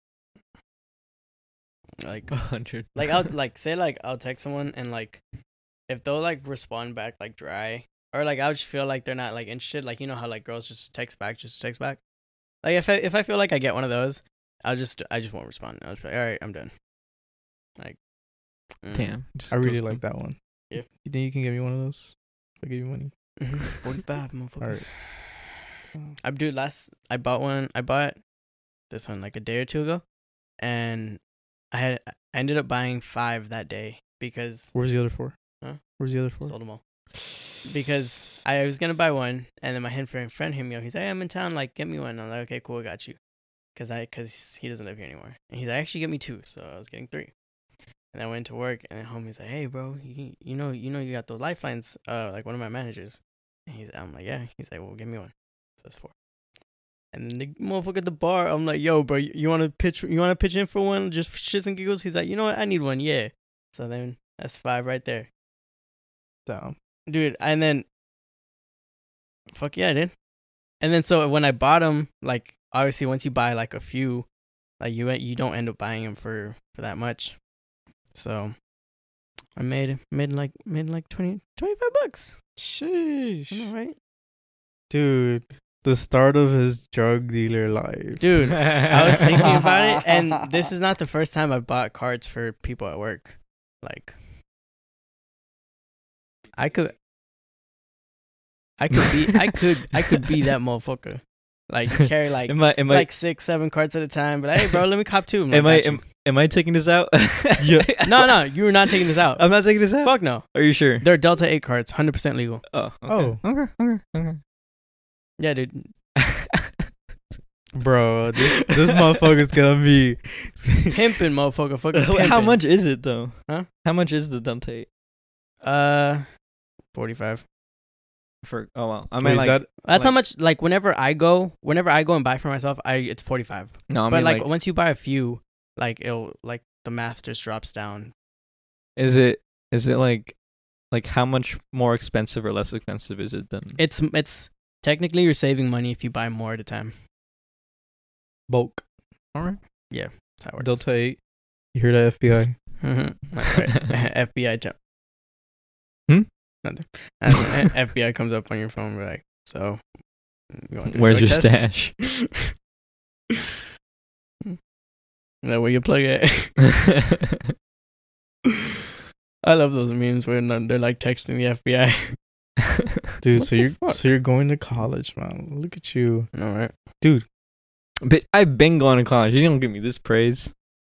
Like, A hundred. like I'll like say like I'll text someone and like if they'll like respond back like dry or like I'll just feel like they're not like interested, like you know how like girls just text back just text back, like if I if I feel like I get one of those, I'll just I just won't respond. I'll just be like, all right, I'm done. Like, mm. Damn. just I really ghost like them. that one. Yeah. You think you can get me one of those? If I give you money. forty-five, motherfucker. All right. I dude, last I bought one. I bought this one like a day or two ago, and I had I ended up buying five that day because Where's the other four? Huh? Where's the other four? sold them all. Because I was gonna buy one, and then my hand friend friend hit me up. He's like, hey, "I'm in town. Like, get me one." I'm like, "Okay, cool, I got you." Cause I cause he doesn't live here anymore, and he's like, "Actually, get me two." So I was getting three. And I went to work, and the homie's like, "Hey, bro, you you know you know you got those lifelines." Uh, like one of my managers. And he's I'm like, "Yeah." He's like, "Well, give me one." So it's four. And then the motherfucker at the bar, I'm like, "Yo, bro, you, you want to pitch? You want to pitch in for one, just for shits and giggles?" He's like, "You know what? I need one, yeah." So then that's five right there, Down. dude. And then, fuck yeah, I did. And then so when I bought them, like obviously once you buy like a few, like you you don't end up buying them for for that much. So I made made like made like twenty, twenty-five bucks. Sheesh. I know, right? Dude, the start of his drug dealer life. Dude, I was thinking about it, and this is not the first time I've bought cards for people at work. Like, I could, I could be, I could, I could be that motherfucker. Like carry like Am I am I like six, seven cards at a time. But hey, bro, let me cop two. I'm like, am I "Got you." am, am I taking this out? Yeah. No, no, you were not taking this out. I'm not taking this out. Fuck no. Are you sure? They're Delta eight cards, hundred percent legal. Oh. Okay. Oh. Okay. Okay. Okay. Yeah, dude. Bro, this this motherfucker's gonna be Pimping, motherfucker. Fucking pimping. How much is it though? Huh? How much is the Delta eight? Uh, forty-five. For oh well, I Wait, mean is like that That's how Like- much. Like whenever I go, whenever I go and buy for myself, I it's forty-five. no, I but mean like, like, once you buy a few, like it'll like the math just drops down. is it is it like like how much more expensive or less expensive is it than? It's it's technically you're saving money if you buy more at a time. bulk? All right. That's how it works. Delta eight. You hear that, F B I? Mhm. That's right. F B I tip. Hmm? nothing. And the F B I comes up on your phone, and be like, so, you want to do a Where's drug your test? stash? Is that where you plug it? I love those memes where they're they're, like texting the F B I. Dude, What so the you're fuck? so you're going to college, man. Look at you. All right. But I've been going to college. You don't give me this praise.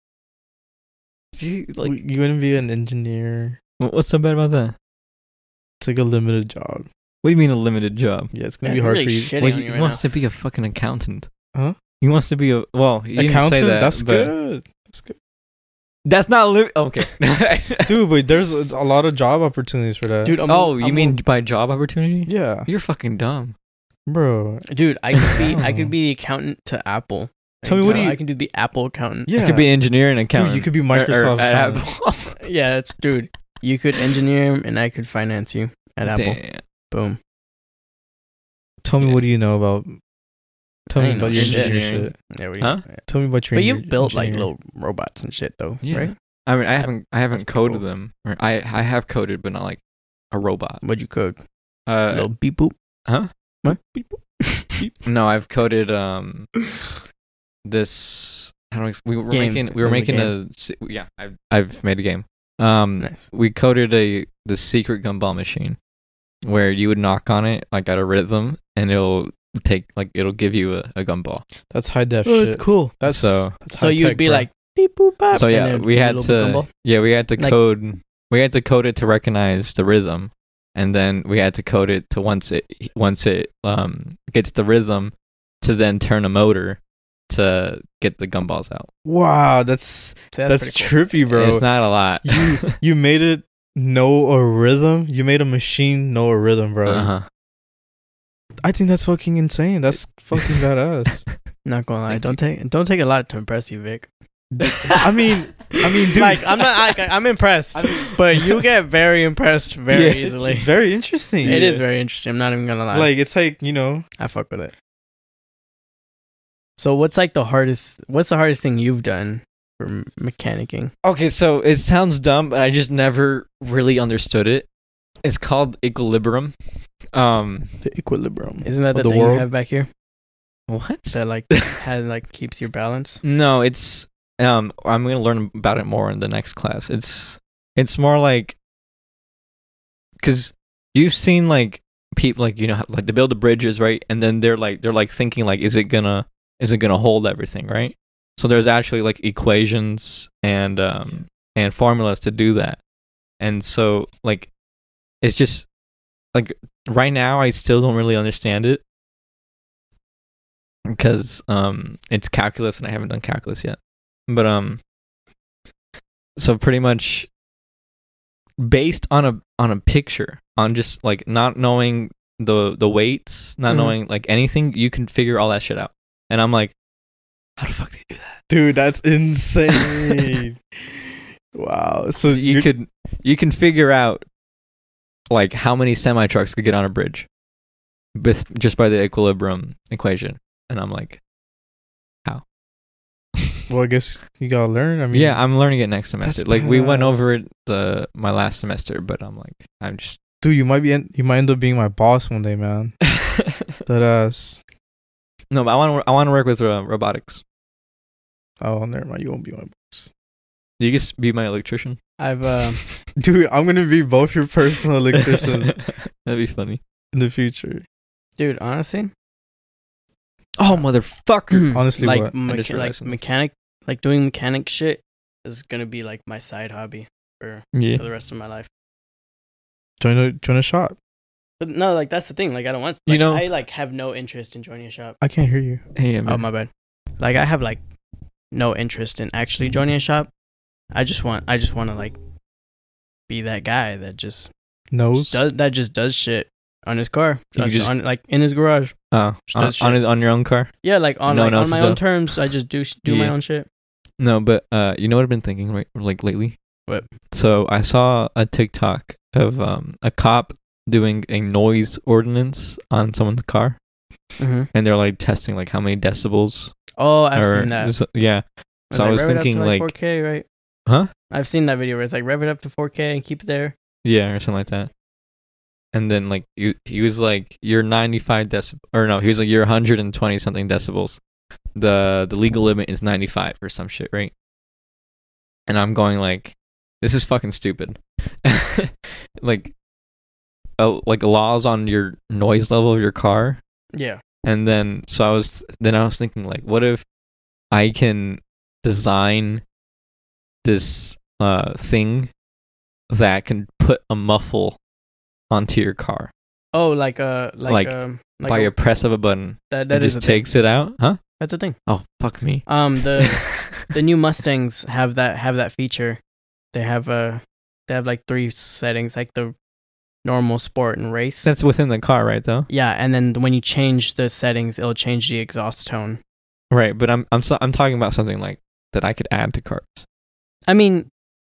See, like, Like you wouldn't be an engineer. wh- what's so bad about that? It's like a limited job. What do you mean a limited job? Yeah, it's gonna Man, be you're hard really for you. shitting Like, on he you right wants now. to be a fucking accountant. Huh? He wants to be a well. He didn't Accountant? say that. That's but good. That's good. That's not li- okay. Dude, but there's a, a lot of job opportunities for that. Dude, I'm, oh, you I'm mean by job opportunity? yeah, You're fucking dumb. bro. dude, I could be I Oh. could be the accountant to Apple. Tell me, I what can- do you- I can do the Apple accountant. Yeah, You could be engineer and accountant. Dude, you could be Or- or Microsoft's at accountant. Apple. Yeah, that's dude. You could engineer him, and I could finance you at Apple. Damn. Boom. Tell me, Yeah. what do you know about? Tell I me ain't about know your shit. engineering Engineering. shit. Yeah, we, Huh? yeah. Tell me about your. But engi- you've built like engineering. little robots and shit, though, Yeah. right? I mean, I haven't, I haven't That's pretty coded cool. them. Or I, I have coded, but not like a robot. What'd you code? Uh, little beep boop. huh? What? Beep boop. No, I've coded um this. How do I, we were Game. making we were It was a making a, se- yeah. I've I've made a game. Um, Nice. we coded a the secret gumball machine, where you would knock on it like at a rhythm, and it'll take like it'll give you a, a gumball. That's high def Oh, shit. it's cool. That's So- That's So high you'd tech, be bro. like beep boop bop. So and yeah, then we do a had little to gumball. yeah we had to Like- code we had to code it to recognize the rhythm, and then we had to code it to once it once it um gets the rhythm to then turn a motor to get the gumballs out. wow, that's So that's, pretty cool. trippy, bro. It's not a lot. You you made it know a rhythm. You made a machine know a rhythm, bro. uh-huh. I think that's fucking insane. That's fucking badass. Not gonna lie, Thank don't take don't take a lot to impress you, Vic. I mean, I mean, dude. like I'm not. I, I'm impressed, I mean- but you get very impressed very Yeah, it's, easily. it's very interesting. It is very interesting. I'm not even gonna lie. Like it's like you know. I fuck with it. So what's like the hardest? What's the hardest thing you've done for m- mechanicking? Okay, so it sounds dumb, but I just never really understood it. It's called equilibrium. Um, The equilibrium. Isn't that Of the, the thing world? you have back here what? that like has like keeps your balance? No, it's um. I'm gonna learn about it more in the next class. It's it's more like because you've seen like people like you know like they build the bridges, right, and then they're like they're like thinking like is it gonna is it gonna hold everything, right? So there's actually like equations and um and formulas to do that, and so like it's just like right now I still don't really understand it because um it's calculus and I haven't done calculus yet. But um so pretty much based on a on a picture, on just like not knowing the the weights, not Mhm. knowing like anything, you can figure all that shit out. And I'm like, how the fuck do you do that? Dude, that's insane. Wow. So You you're- could you can figure out like how many semi trucks could get on a bridge with just by the equilibrium equation. And I'm like, Well, I guess you gotta learn. I mean, yeah, I'm learning it next semester. That's Like we went badass. over it the my last semester, but I'm like, I'm just dude, you might be en- you might end up being my boss one day, man. That ass. no, but I want to I want to work with uh, robotics. Oh, never mind. You won't be my boss, You can s- be my electrician. I've uh, dude. I'm gonna be both your personal electricians That'd be funny. in the future. dude, honestly, Oh motherfucker! Honestly, like what? I just mecha- like realized something. mechanic, like doing mechanic shit is gonna be like my side hobby for, yeah. for the rest of my life. Join a join a shop. But no, like that's the thing. Like I don't want. You Like, know- I like have no interest in joining a shop. I can't hear you. Hey, yeah, Oh man. my bad. Like I have like no interest in actually joining a shop. I just want. I just want to like be that guy that just, Nose. just does that just does shit on his car, You just, just- on like in his garage. Oh, Just on, does on, shit. his- on your own car? Yeah, like on No like, one on my else's own own. terms. I just do sh- do my Yeah. own shit. No, but uh, you know what I've been thinking right like lately? What? So I saw a TikTok of um a cop doing a noise ordinance on someone's car, Mm-hmm. and they're like testing like how many decibels. Oh, I've or, seen that. so- yeah. So I Like, was rev it up to, thinking like, four K, right? huh? I've seen that video where it's like rev it up to four K and keep it there. Yeah, or something like that. and then like he, he was like, you're ninety-five decibels, or no, he was like, you're one hundred twenty something decibels. The the legal limit is ninety-five or some shit, right? And I'm going like, this is fucking stupid. Like, uh, like laws on your noise level of your car. Yeah. And then so I was then I was thinking like, what if I can design this uh thing that can put a muffle onto your car, Oh, like a like, Like, um like by a, a press of a button. that that It is just a thing. takes it out, huh? That's a thing. Oh fuck me. Um, the the new Mustangs have that have that feature. They have a they have like three settings, like the normal, sport, and race. That's within the car, right? Though. yeah, and then when you change the settings, it'll change the exhaust tone. Right, but I'm I'm so, I'm talking about something like that I could add to cars. I mean,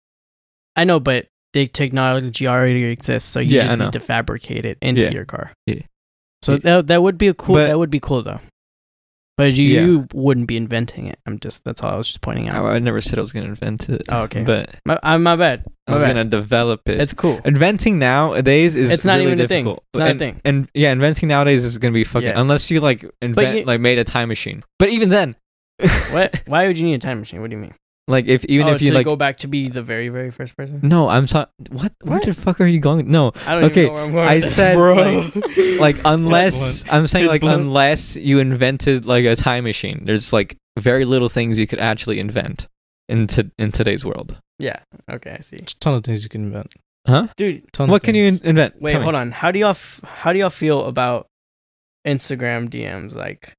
I know, but the technology already exists, so you Yeah, I just know. need to fabricate it into Yeah. your car. Yeah. So Yeah. that that would be a cool. But- that would be cool though. But you, Yeah. you wouldn't be inventing it. I'm just that's all I was just pointing I, out. I never said I was gonna invent it. Oh, okay. But My, I, my bad. I My was bad. gonna develop it. It's cool. Inventing nowadays is It's not really even a thing. difficult. It's not a and, thing. And yeah, inventing nowadays is gonna be fucking Yeah. unless you like invent you- like made a time machine. But even then, What? Why would you need a time machine? What do you mean? like if even oh, if you to like go back to be the very, very first person. no, I'm sorry. What? Where What? the fuck are you going? No, I don't Okay, even know where I'm going. I with this. said, Bro. like- like unless I'm saying It's like blunt. unless you invented like a time machine, there's like very little things you could actually invent in to, in today's world. yeah. Okay, I see. There's a ton of things you can invent. Huh? Dude, Ton What can you in- invent? wait, hold on. How do y'all f- how do y'all feel about Instagram D Ms? Like,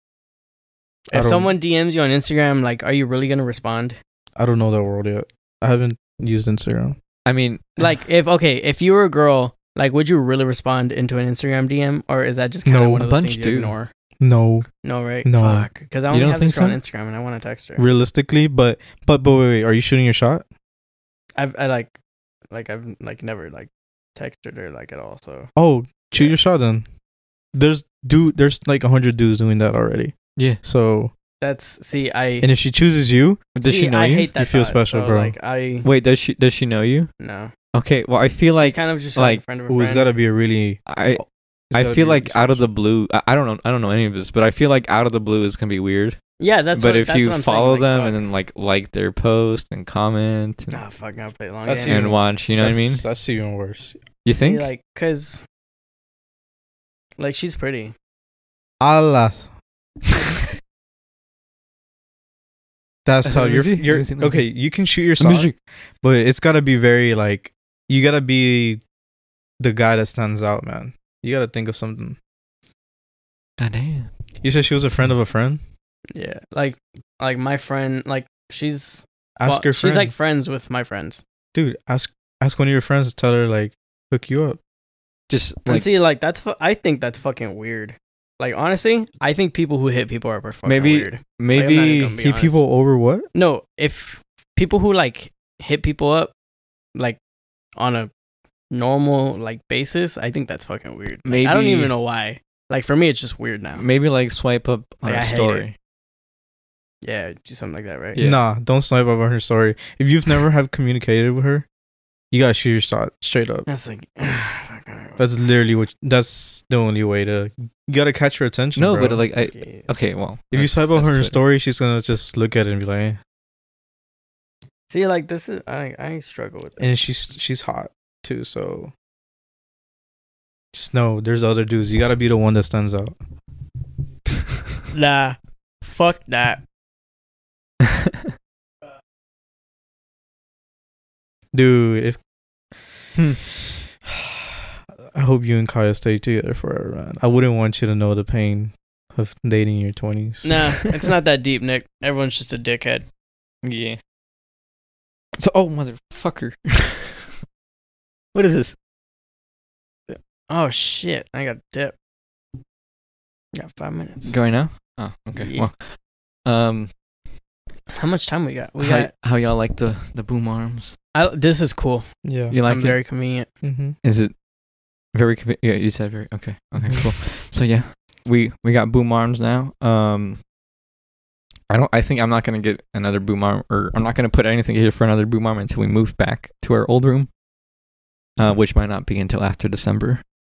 I if don't- someone D Ms you on Instagram, like, are you really gonna respond? I don't know that world yet. I haven't used Instagram. I mean, Like, if okay, if you were a girl, like, would you really respond into an Instagram D M, or is that just kind of No. one A of those bunch things you do. ignore? No, No, right? No. Fuck, because I only don't have this think girl on so? Instagram and I want to text her. realistically, but but but wait, wait, are you shooting your shot? I've I like, like I've like never like texted her like at all. So Oh, shoot Yeah. your shot then. There's dude, there's like a hundred dudes doing that already. yeah. So, that's see, I and if she chooses you, Does see, she know I you? hate that You feel thought, special, so, bro. Like I Wait, does she does she know you? no, Okay, well I feel like like kind of just like, like a friend of a oh, it's friend. gotta be a really. I it's I gotta feel be like really out of the special. blue. I, I don't know. I don't know any of this, but I feel like out of the blue is gonna be weird. Yeah, that's but what, if that's you what I'm follow saying. them like, and then like like their post and comment and, oh fuck, I'll play it long That's game. even- and watch, you know what I mean? That's- That's even worse. You See, think? like, cause like she's pretty. Allah. That's Let how me you're. see, let you're me see, let me okay. see. You can shoot your shot, but it's gotta be very like. You gotta be the guy that stands out, man. You gotta think of something. God damn. You said she was a friend of a friend. Yeah, like like my friend, like she's Ask well, your friend, she's like friends with my friends. dude. Ask ask one of your friends to tell her like hook you up. Just And like see, like that's fu- I think that's fucking weird. Like honestly, I think people who hit people up are fucking Maybe- weird. maybe even gonna be Hit honest. people over what? No, if people who like hit people up, like on a normal like basis, I think that's fucking weird. Like, I don't Maybe- even know why. Like for me, it's just weird now. maybe like swipe up on Like, I her hate story. Yeah, do something like that, right? Yeah. Nah, don't snipe up on her story. If you've never have communicated with her, you gotta shoot your shot straight up. That's like, fuck, alright, That's literally what. That's the only way to. You gotta catch her attention. No, bro. but like I okay. okay, well. if you that's- swipe up that's on her Twitter. story, she's gonna just look at it and be like, eh. See, like this is I I struggle with this. And she's she's hot too. So just know there's other dudes. You gotta be the one that stands out. Nah, fuck that. Dude, if Hmm. I hope you and Kaya stay together forever, man. I wouldn't want you to know the pain of dating in your twenties. Nah, it's not that deep, Nick. Everyone's just a dickhead. Yeah. So oh motherfucker. What is this? Oh shit, I got dip. Got five minutes. Going now? Oh, okay. Yeah. Well. Um How much time we got? We how, got. how y'all like the the boom arms? I, this is cool. Yeah. You like I'm it? very convenient. Mm-hmm. Is it very convi- yeah, you said very okay. Okay, Mhm. cool. So yeah, we we got boom arms now. Um I don't I think I'm not going to get another boom arm or I'm not going to put anything here for another boom arm until we move back to our old room. Uh which might not be until after December.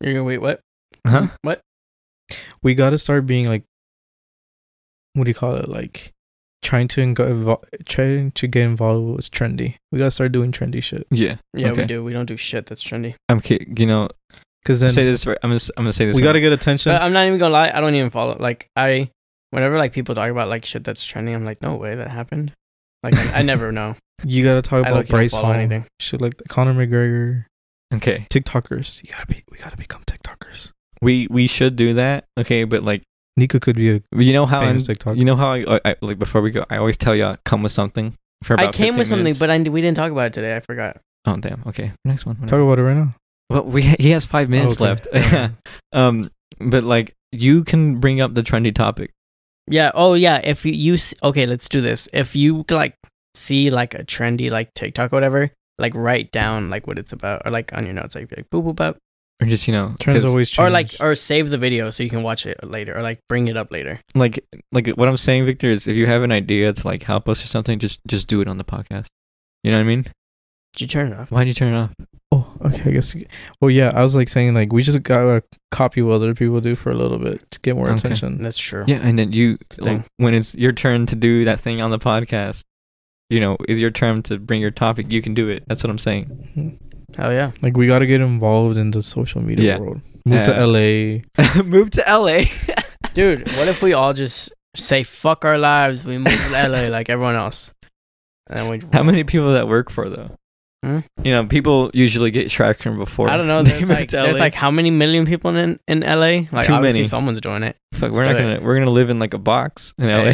You're gonna wait. What? Huh? What? We gotta start being like, what do you call it? Like, trying to invo- trying to get involved with what's trendy. We gotta start doing trendy shit. Yeah. Yeah, Okay. we do. We don't do shit that's trendy. I'm kidding. You know, Cause then say this right. I'm gonna, I'm gonna say this. we right. gotta get attention. But I'm not even gonna lie. I don't even follow. Like I, whenever like people talk about like shit that's trending, I'm like, no way that happened. Like I, I never know. You gotta talk I about look, don't Bryce follow Hall, anything. shit like Conor McGregor, Okay. TikTokers. You gotta be. We gotta become TikTokers. We we should do that. Okay, but like, Nika could be a you know how I'm, famous TikToker. you know how I, I like before we go, I always tell y'all come with something for about I came with fifteen something, minutes. but I we didn't talk about it today. I forgot. Oh damn. Okay. Next one. talk about it right now. Well, we he has five minutes Okay. left. Yeah. um, but like you can bring up the trendy topic. Yeah. Oh yeah. If you, you s- okay, let's do this. If you like see like a trendy like TikTok or whatever, like write down like what it's about, or like on your notes, like be like boop boop up, Or just, you know, Trends 'cause, always change. or like or save the video so you can watch it later, or like bring it up later. like like what I'm saying, Victor, is if you have an idea to like help us or something, just just do it on the podcast. You know what I mean? Did you turn it off? Why'd you turn it off? Oh, okay. I guess. Well, yeah. I was like saying like we just gotta copy what other people do for a little bit to get more Okay. attention. That's true. Yeah, and then you a thing. when it's your turn to do that thing on the podcast, you know, it's your turn to bring your topic. You can do it. That's what I'm saying. Mhm. Hell yeah. Like we gotta get involved in the social media Yeah. world. Move to Uh, L A. Move to L A. Dude, what if we all just say fuck our lives, we move to L A like everyone else? And then we How many people that work for though? Hmm? You know, people usually get traction before. I don't know. they There's move like to there's L A. like how many million people in in L A? Like Too obviously many. someone's doing it. Fuck, Let's we're not do it. gonna we're gonna live in like a box in L There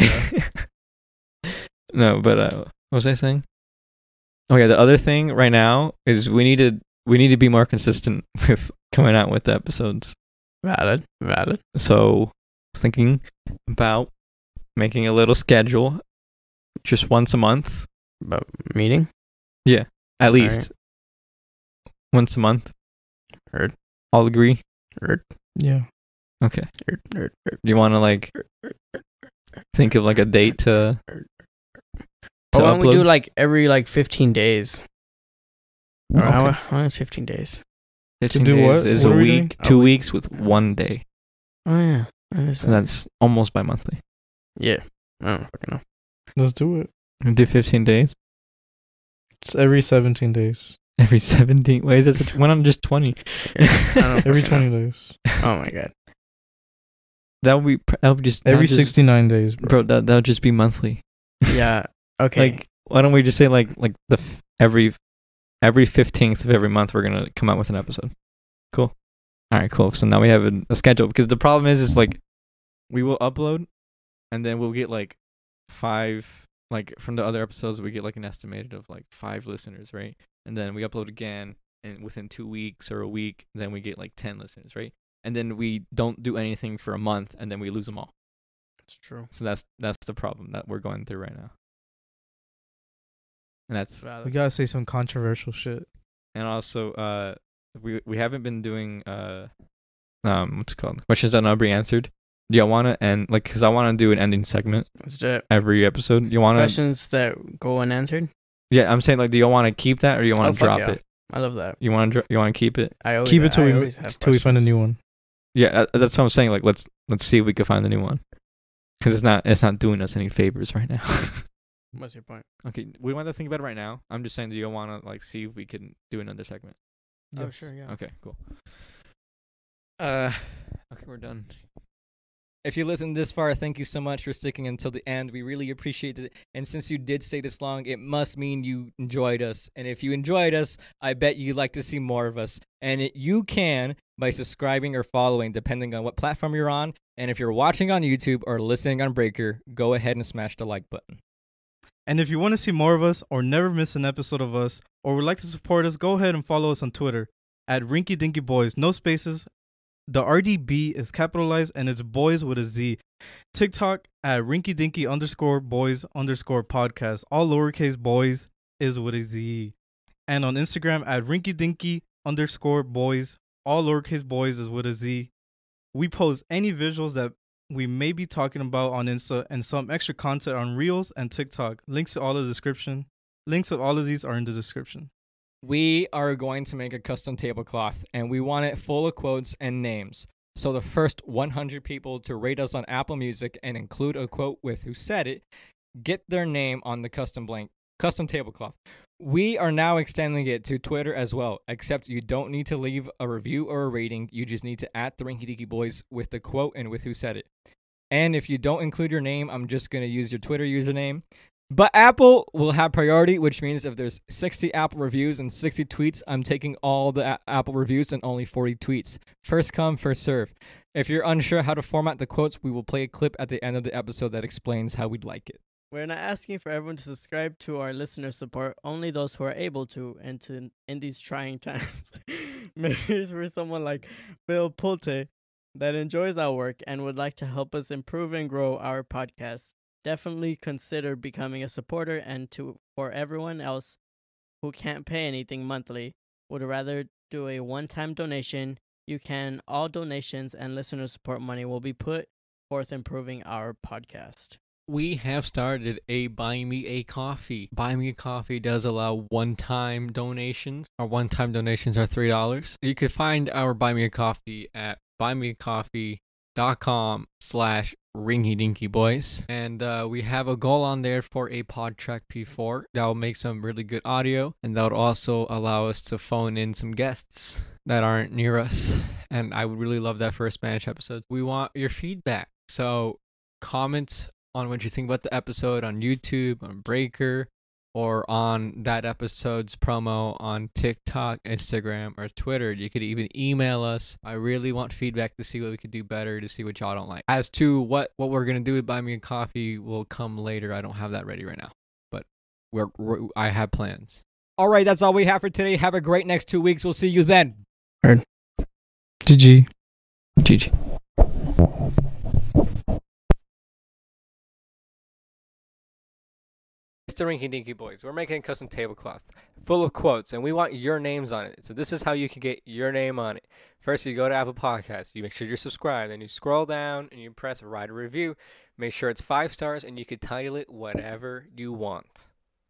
A. No, but uh, what was I saying? Oh yeah, the other thing right now is we need to we need to be more consistent with coming out with the episodes. Valid, valid. So, I was thinking about making a little schedule, just once a month, But meeting? at least Alright. once a month. Heard. All agree. Heard. Yeah. Okay. Heard. Heard. Heard. You want to like think of like a date to to Or why don't we upload? do like every like fifteen days? Or how, Okay. how is fifteen days? fifteen do days what? is What a are we week, doing? two A week. weeks with one day. Oh yeah. I guess So that's almost bi-monthly. yeah. I don't fucking know. Let's do it. We do fifteen days It's every seventeen days. every seventeen. Wait, is that why not just twenty? I don't Every fucking twenty know. days. Oh my god. That would be pr- that would just that Every would just- sixty-nine days, bro. bro. That that would just be monthly. Yeah. Okay. Like, why don't we just say like like the f- every every fifteenth of every month we're gonna come out with an episode. Cool. All right, cool. So now we have a, a schedule because the problem is is like we will upload and then we'll get like five like from the other episodes we get like an estimated of like five listeners, right? And then we upload again and within two weeks or a week then we get like ten listeners, right? And then we don't do anything for a month and then we lose them all. It's true. So that's that's the problem that we're going through right now. And that's We Valid. gotta say some controversial shit. and also uh we we haven't been doing uh um what's it called questions that not be answered. Do y'all want to end like because I want to do an ending segment Let's do it. every episode. You want to? Questions that go unanswered. Yeah, I'm saying like, do you want to keep that or do you want Oh, to fuck drop yeah. it? I love that. You want to you want to keep it? I always Keep it till I we always have till we find a questions. new one. Yeah, uh, that's what I'm saying. Like, let's let's see if we can find a new one because it's not it's not doing us any favors right now. What's your point? Okay, we don't want to think about it right now. I'm just saying, do you want to like see if we can do another segment? Oh Yes. sure, yeah. Okay, cool. Uh, okay, we're done. If you listened this far, thank you so much for sticking until the end. We really appreciate it. And since you did stay this long, it must mean you enjoyed us. And if you enjoyed us, I bet you'd like to see more of us. And it, you can by subscribing or following, depending on what platform you're on. And if you're watching on YouTube or listening on Breaker, go ahead and smash the like button. And if you want to see more of us or never miss an episode of us or would like to support us, go ahead and follow us on Twitter at Rinky Dinky Boys. No spaces. The R D B is capitalized and it's boys with a Z. TikTok at Rinky Dinky underscore boys underscore podcast. All lowercase boys is with a Z. And on Instagram at Rinky Dinky underscore boys. All lowercase boys is with a Z. We post any visuals that we may be talking about on Insta and some extra content on Reels and TikTok. Links to all the description. Links of all of these are in the description. We are going to make a custom tablecloth, and we want it full of quotes and names. So the first one hundred people to rate us on Apple Music and include a quote with who said it, get their name on the custom blank custom tablecloth. We are now extending it to Twitter as well, except you don't need to leave a review or a rating. You just need to at the Rinky Dinky Boys with the quote and with who said it. And if you don't include your name, I'm just going to use your Twitter username. But Apple will have priority, which means if there's sixty Apple reviews and sixty tweets, I'm taking all the a- Apple reviews and only forty tweets. First come, first serve. If you're unsure how to format the quotes, we will play a clip at the end of the episode that explains how we'd like it. We're not asking for everyone to subscribe to our listener support, only those who are able to, and to in these trying times. Maybe for someone like Bill Pulte that enjoys our work and would like to help us improve and grow our podcast. Definitely consider becoming a supporter, and to for everyone else who can't pay anything monthly, would rather do a one-time donation, you can. All donations and listener support money will be put forth improving our podcast. We have started a Buy Me a Coffee. Buy Me a Coffee does allow one-time donations. Our one-time donations are three dollars. You can find our Buy Me a Coffee at buymeacoffee.com slash Rinky Dinky Boys. And uh, we have a goal on there for a PodTrack P four that will make some really good audio, and that would also allow us to phone in some guests that aren't near us. And I would really love that for a Spanish episode. We want your feedback. So comment on what you think about the episode on YouTube, on Breaker, or on that episode's promo on TikTok, Instagram, or Twitter. You could even email us. I really want feedback to see what we could do better, to see what y'all don't like. As to what, what we're going to do with Buy Me a Coffee will come later. I don't have that ready right now, but we're, we're I have plans. All right, that's all we have for today. Have a great next two weeks. We'll see you then. Heard. G G. G G. The Rinky Dinky Boys. We're making a custom tablecloth full of quotes, and we want your names on it. So this is how you can get your name on it. First, you go to Apple Podcasts. You make sure you're subscribed. Then you scroll down and you press write a review. Make sure it's five stars, and you can title it whatever you want.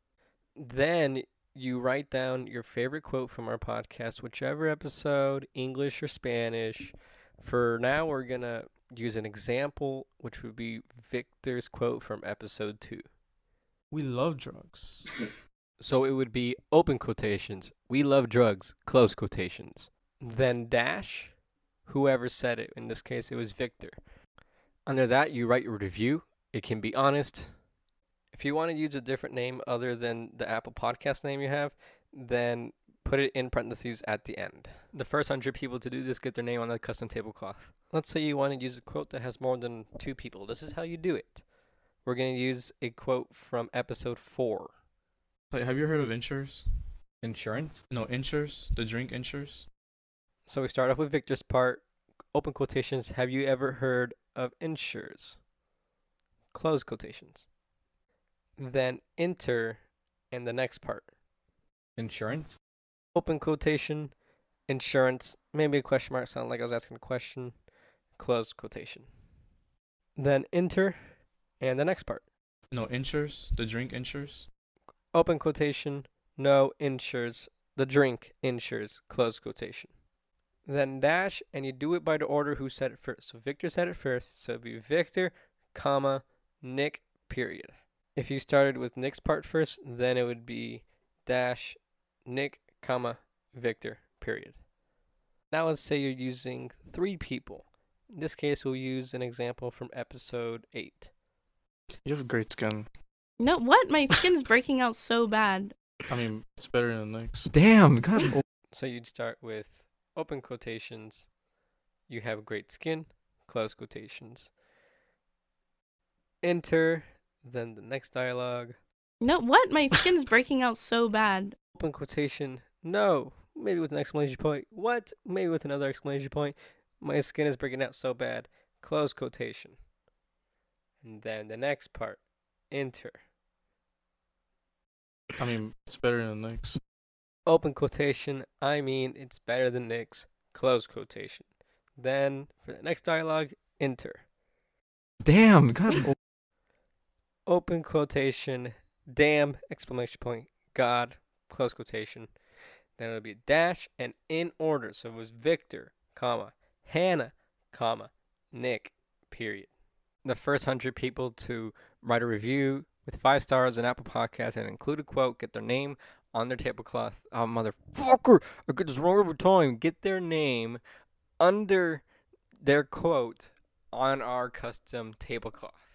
Then you write down your favorite quote from our podcast, whichever episode, English or Spanish. For now, we're going to use an example, which would be Victor's quote from episode two. We love drugs. So it would be open quotations. We love drugs, close quotations. Then dash, whoever said it. In this case, it was Victor. Under that, you write your review. It can be honest. If you want to use a different name other than the Apple Podcast name you have, then put it in parentheses at the end. The first hundred people to do this get their name on the custom tablecloth. Let's say you want to use a quote that has more than two people. This is how you do it. We're going to use a quote from episode four. Like, have you heard of Insurers? Insurance? No, Insurers. The drink Insurers. So we start off with Victor's part. Open quotations. Have you ever heard of Insurers? Close quotations. Then enter and the next part. Insurance? Open quotation. Insurance. Maybe a question mark. Sound like I was asking a question. Close quotation. Then enter. And the next part. No, Insurers. The drink Insurers. Open quotation. No, insures. The drink insures. Close quotation. Then dash, and you do it by the order who said it first. So Victor said it first. So it'd be Victor, comma, Nick, period. If you started with Nick's part first, then it would be dash, Nick, comma, Victor, period. Now let's say you're using three people. In this case, we'll use an example from episode eight. You have great skin. No, what? My skin's breaking out so bad. I mean, it's better than the next. Damn, God. So you'd start with open quotations. You have great skin. Close quotations. Enter. Then the next dialogue. No, what? My skin's breaking out so bad. Open quotation. No. Maybe with an exclamation point. What? Maybe with another exclamation point. My skin is breaking out so bad. Close quotation. And then the next part. Enter. I mean, it's better than the next. Open quotation. I mean, it's better than Nick's. Close quotation. Then, for the next dialogue, enter. Damn, God. Open quotation. Damn, exclamation point. God, close quotation. then it would be a dash, and in order. So it was Victor, comma, Hannah, comma, Nick, period. The first hundred people to write a review with five stars on Apple Podcasts and include a quote, get their name on their tablecloth. Oh, motherfucker, I get this wrong every time. Get their name under their quote on our custom tablecloth.